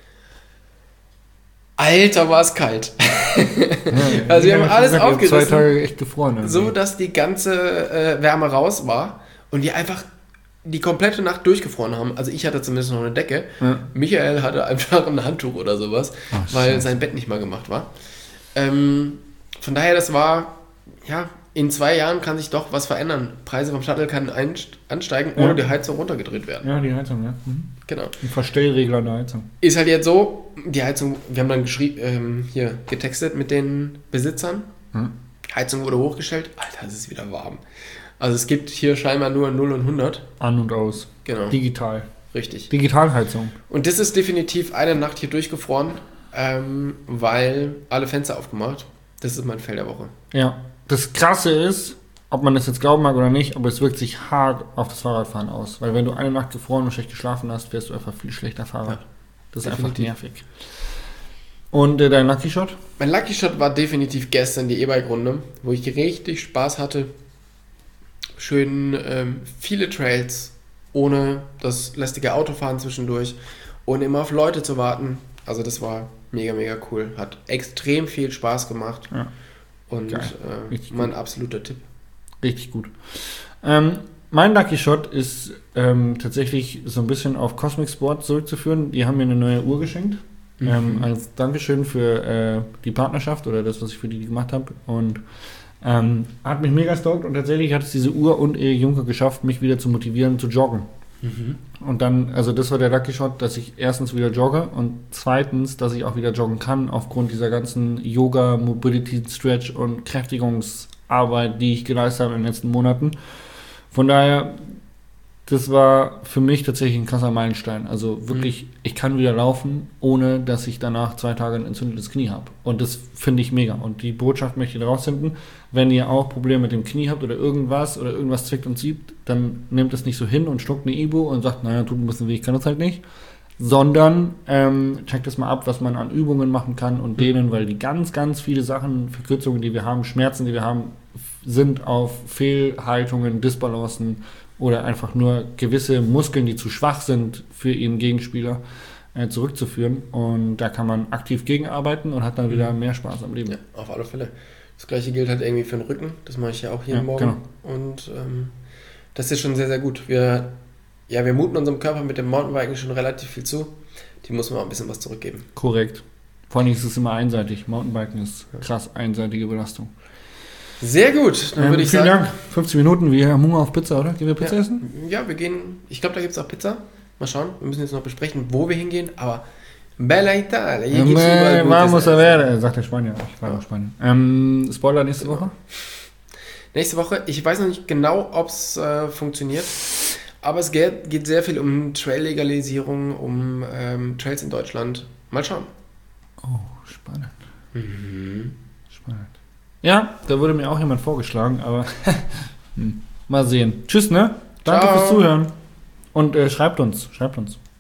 Alter, war es kalt. Ja, also wir haben alles gesagt, aufgerissen, zwei Tage echt gefroren, irgendwie. So dass die ganze äh, Wärme raus war und wir einfach die komplette Nacht durchgefroren haben. Also ich hatte zumindest noch eine Decke. Ja. Michael hatte einfach ein Handtuch oder sowas, oh, weil Scheiße. sein Bett nicht mal gemacht war. Ähm, von daher, das war, ja, in zwei Jahren kann sich doch was verändern. Preise vom Shuttle kann ansteigen, ohne ja. die Heizung runtergedreht werden. Ja, die Heizung, ja. Mhm. Genau. Ein Verstellregler an der Heizung. Ist halt jetzt so, die Heizung, wir haben dann geschrie- ähm, hier getextet mit den Besitzern. Mhm. Heizung wurde hochgestellt. Alter, es ist wieder warm. Also es gibt hier scheinbar nur null und hundert. An und aus. Genau. Digital. Richtig. Digitalheizung. Und das ist definitiv eine Nacht hier durchgefroren, ähm, weil alle Fenster aufgemacht. Das ist mein Fail der Woche. Ja. Das Krasse ist, ob man das jetzt glauben mag oder nicht, aber es wirkt sich hart auf das Fahrradfahren aus. Weil wenn du eine Nacht gefroren und schlecht geschlafen hast, fährst du einfach viel schlechter Fahrrad. Ja, das ist definitiv. Einfach nervig. Und äh, dein Lucky Shot? Mein Lucky Shot war definitiv gestern die E-Bike-Runde, wo ich richtig Spaß hatte. Schön ähm, viele Trails, ohne das lästige Autofahren zwischendurch, ohne immer auf Leute zu warten. Also das war mega, mega cool. Hat extrem viel Spaß gemacht. Ja. Und äh, mein absoluter Tipp. Richtig gut. Ähm, mein Lucky Shot ist ähm, tatsächlich so ein bisschen auf Cosmic Sport zurückzuführen. Die haben mir eine neue Uhr geschenkt. Mhm. Ähm, als Dankeschön für äh, die Partnerschaft oder das, was ich für die gemacht habe. Und ähm, hat mich mega stoked. Und tatsächlich hat es diese Uhr und Erik Juncker geschafft, mich wieder zu motivieren, zu joggen. Mhm. Und dann, also das war der Lucky Shot, dass ich erstens wieder jogge und zweitens, dass ich auch wieder joggen kann aufgrund dieser ganzen Yoga, Mobility, Stretch und Kräftigungsarbeit, die ich geleistet habe in den letzten Monaten. Von daher, das war für mich tatsächlich ein krasser Meilenstein. Also wirklich, mhm. ich kann wieder laufen, ohne dass ich danach zwei Tage ein entzündetes Knie habe. Und das finde ich mega. Und die Botschaft möchte ich daraus senden. Wenn ihr auch Probleme mit dem Knie habt oder irgendwas oder irgendwas zwickt und zieht, dann nehmt es nicht so hin und schluckt eine Ibu und sagt, naja, tut ein bisschen weh, ich kann das halt nicht. Sondern ähm, checkt es mal ab, was man an Übungen machen kann und denen, weil die ganz, ganz viele Sachen, Verkürzungen, die wir haben, Schmerzen, die wir haben, sind auf Fehlhaltungen, Disbalancen oder einfach nur gewisse Muskeln, die zu schwach sind für ihren Gegenspieler, äh, zurückzuführen. Und da kann man aktiv gegenarbeiten und hat dann wieder mehr Spaß am Leben. Ja, auf alle Fälle. Das gleiche gilt halt irgendwie für den Rücken. Das mache ich ja auch jeden ja, Morgen. Genau. Und ähm, das ist schon sehr, sehr gut. Wir, ja, wir muten unserem Körper mit dem Mountainbiken schon relativ viel zu. Die muss man auch ein bisschen was zurückgeben. Korrekt. Vor allem ist es immer einseitig. Mountainbiken ist krass einseitige Belastung. Sehr gut, dann ähm, würde ich vielen sagen. Dank. fünfzehn Minuten, wir haben Hunger auf Pizza, oder? Gehen wir Pizza ja, essen? Ja, wir gehen, ich glaube, da gibt es auch Pizza. Mal schauen, wir müssen jetzt noch besprechen, wo wir hingehen, aber Bella Italia, hier gibt's überall Vamos a Essen. ver, sagt der Spanier. Ich war Ja. auch Spanier. Ähm, Spoiler nächste Genau. Woche? Nächste Woche, ich weiß noch nicht genau, ob es äh, funktioniert, aber es geht, geht sehr viel um Trail-Legalisierung, um ähm, Trails in Deutschland. Mal schauen. Oh, spannend. Mhm. Spannend. Ja, da wurde mir auch jemand vorgeschlagen, aber hm, mal sehen. Tschüss, ne? Danke Ciao. fürs Zuhören. Und äh, schreibt uns, schreibt uns.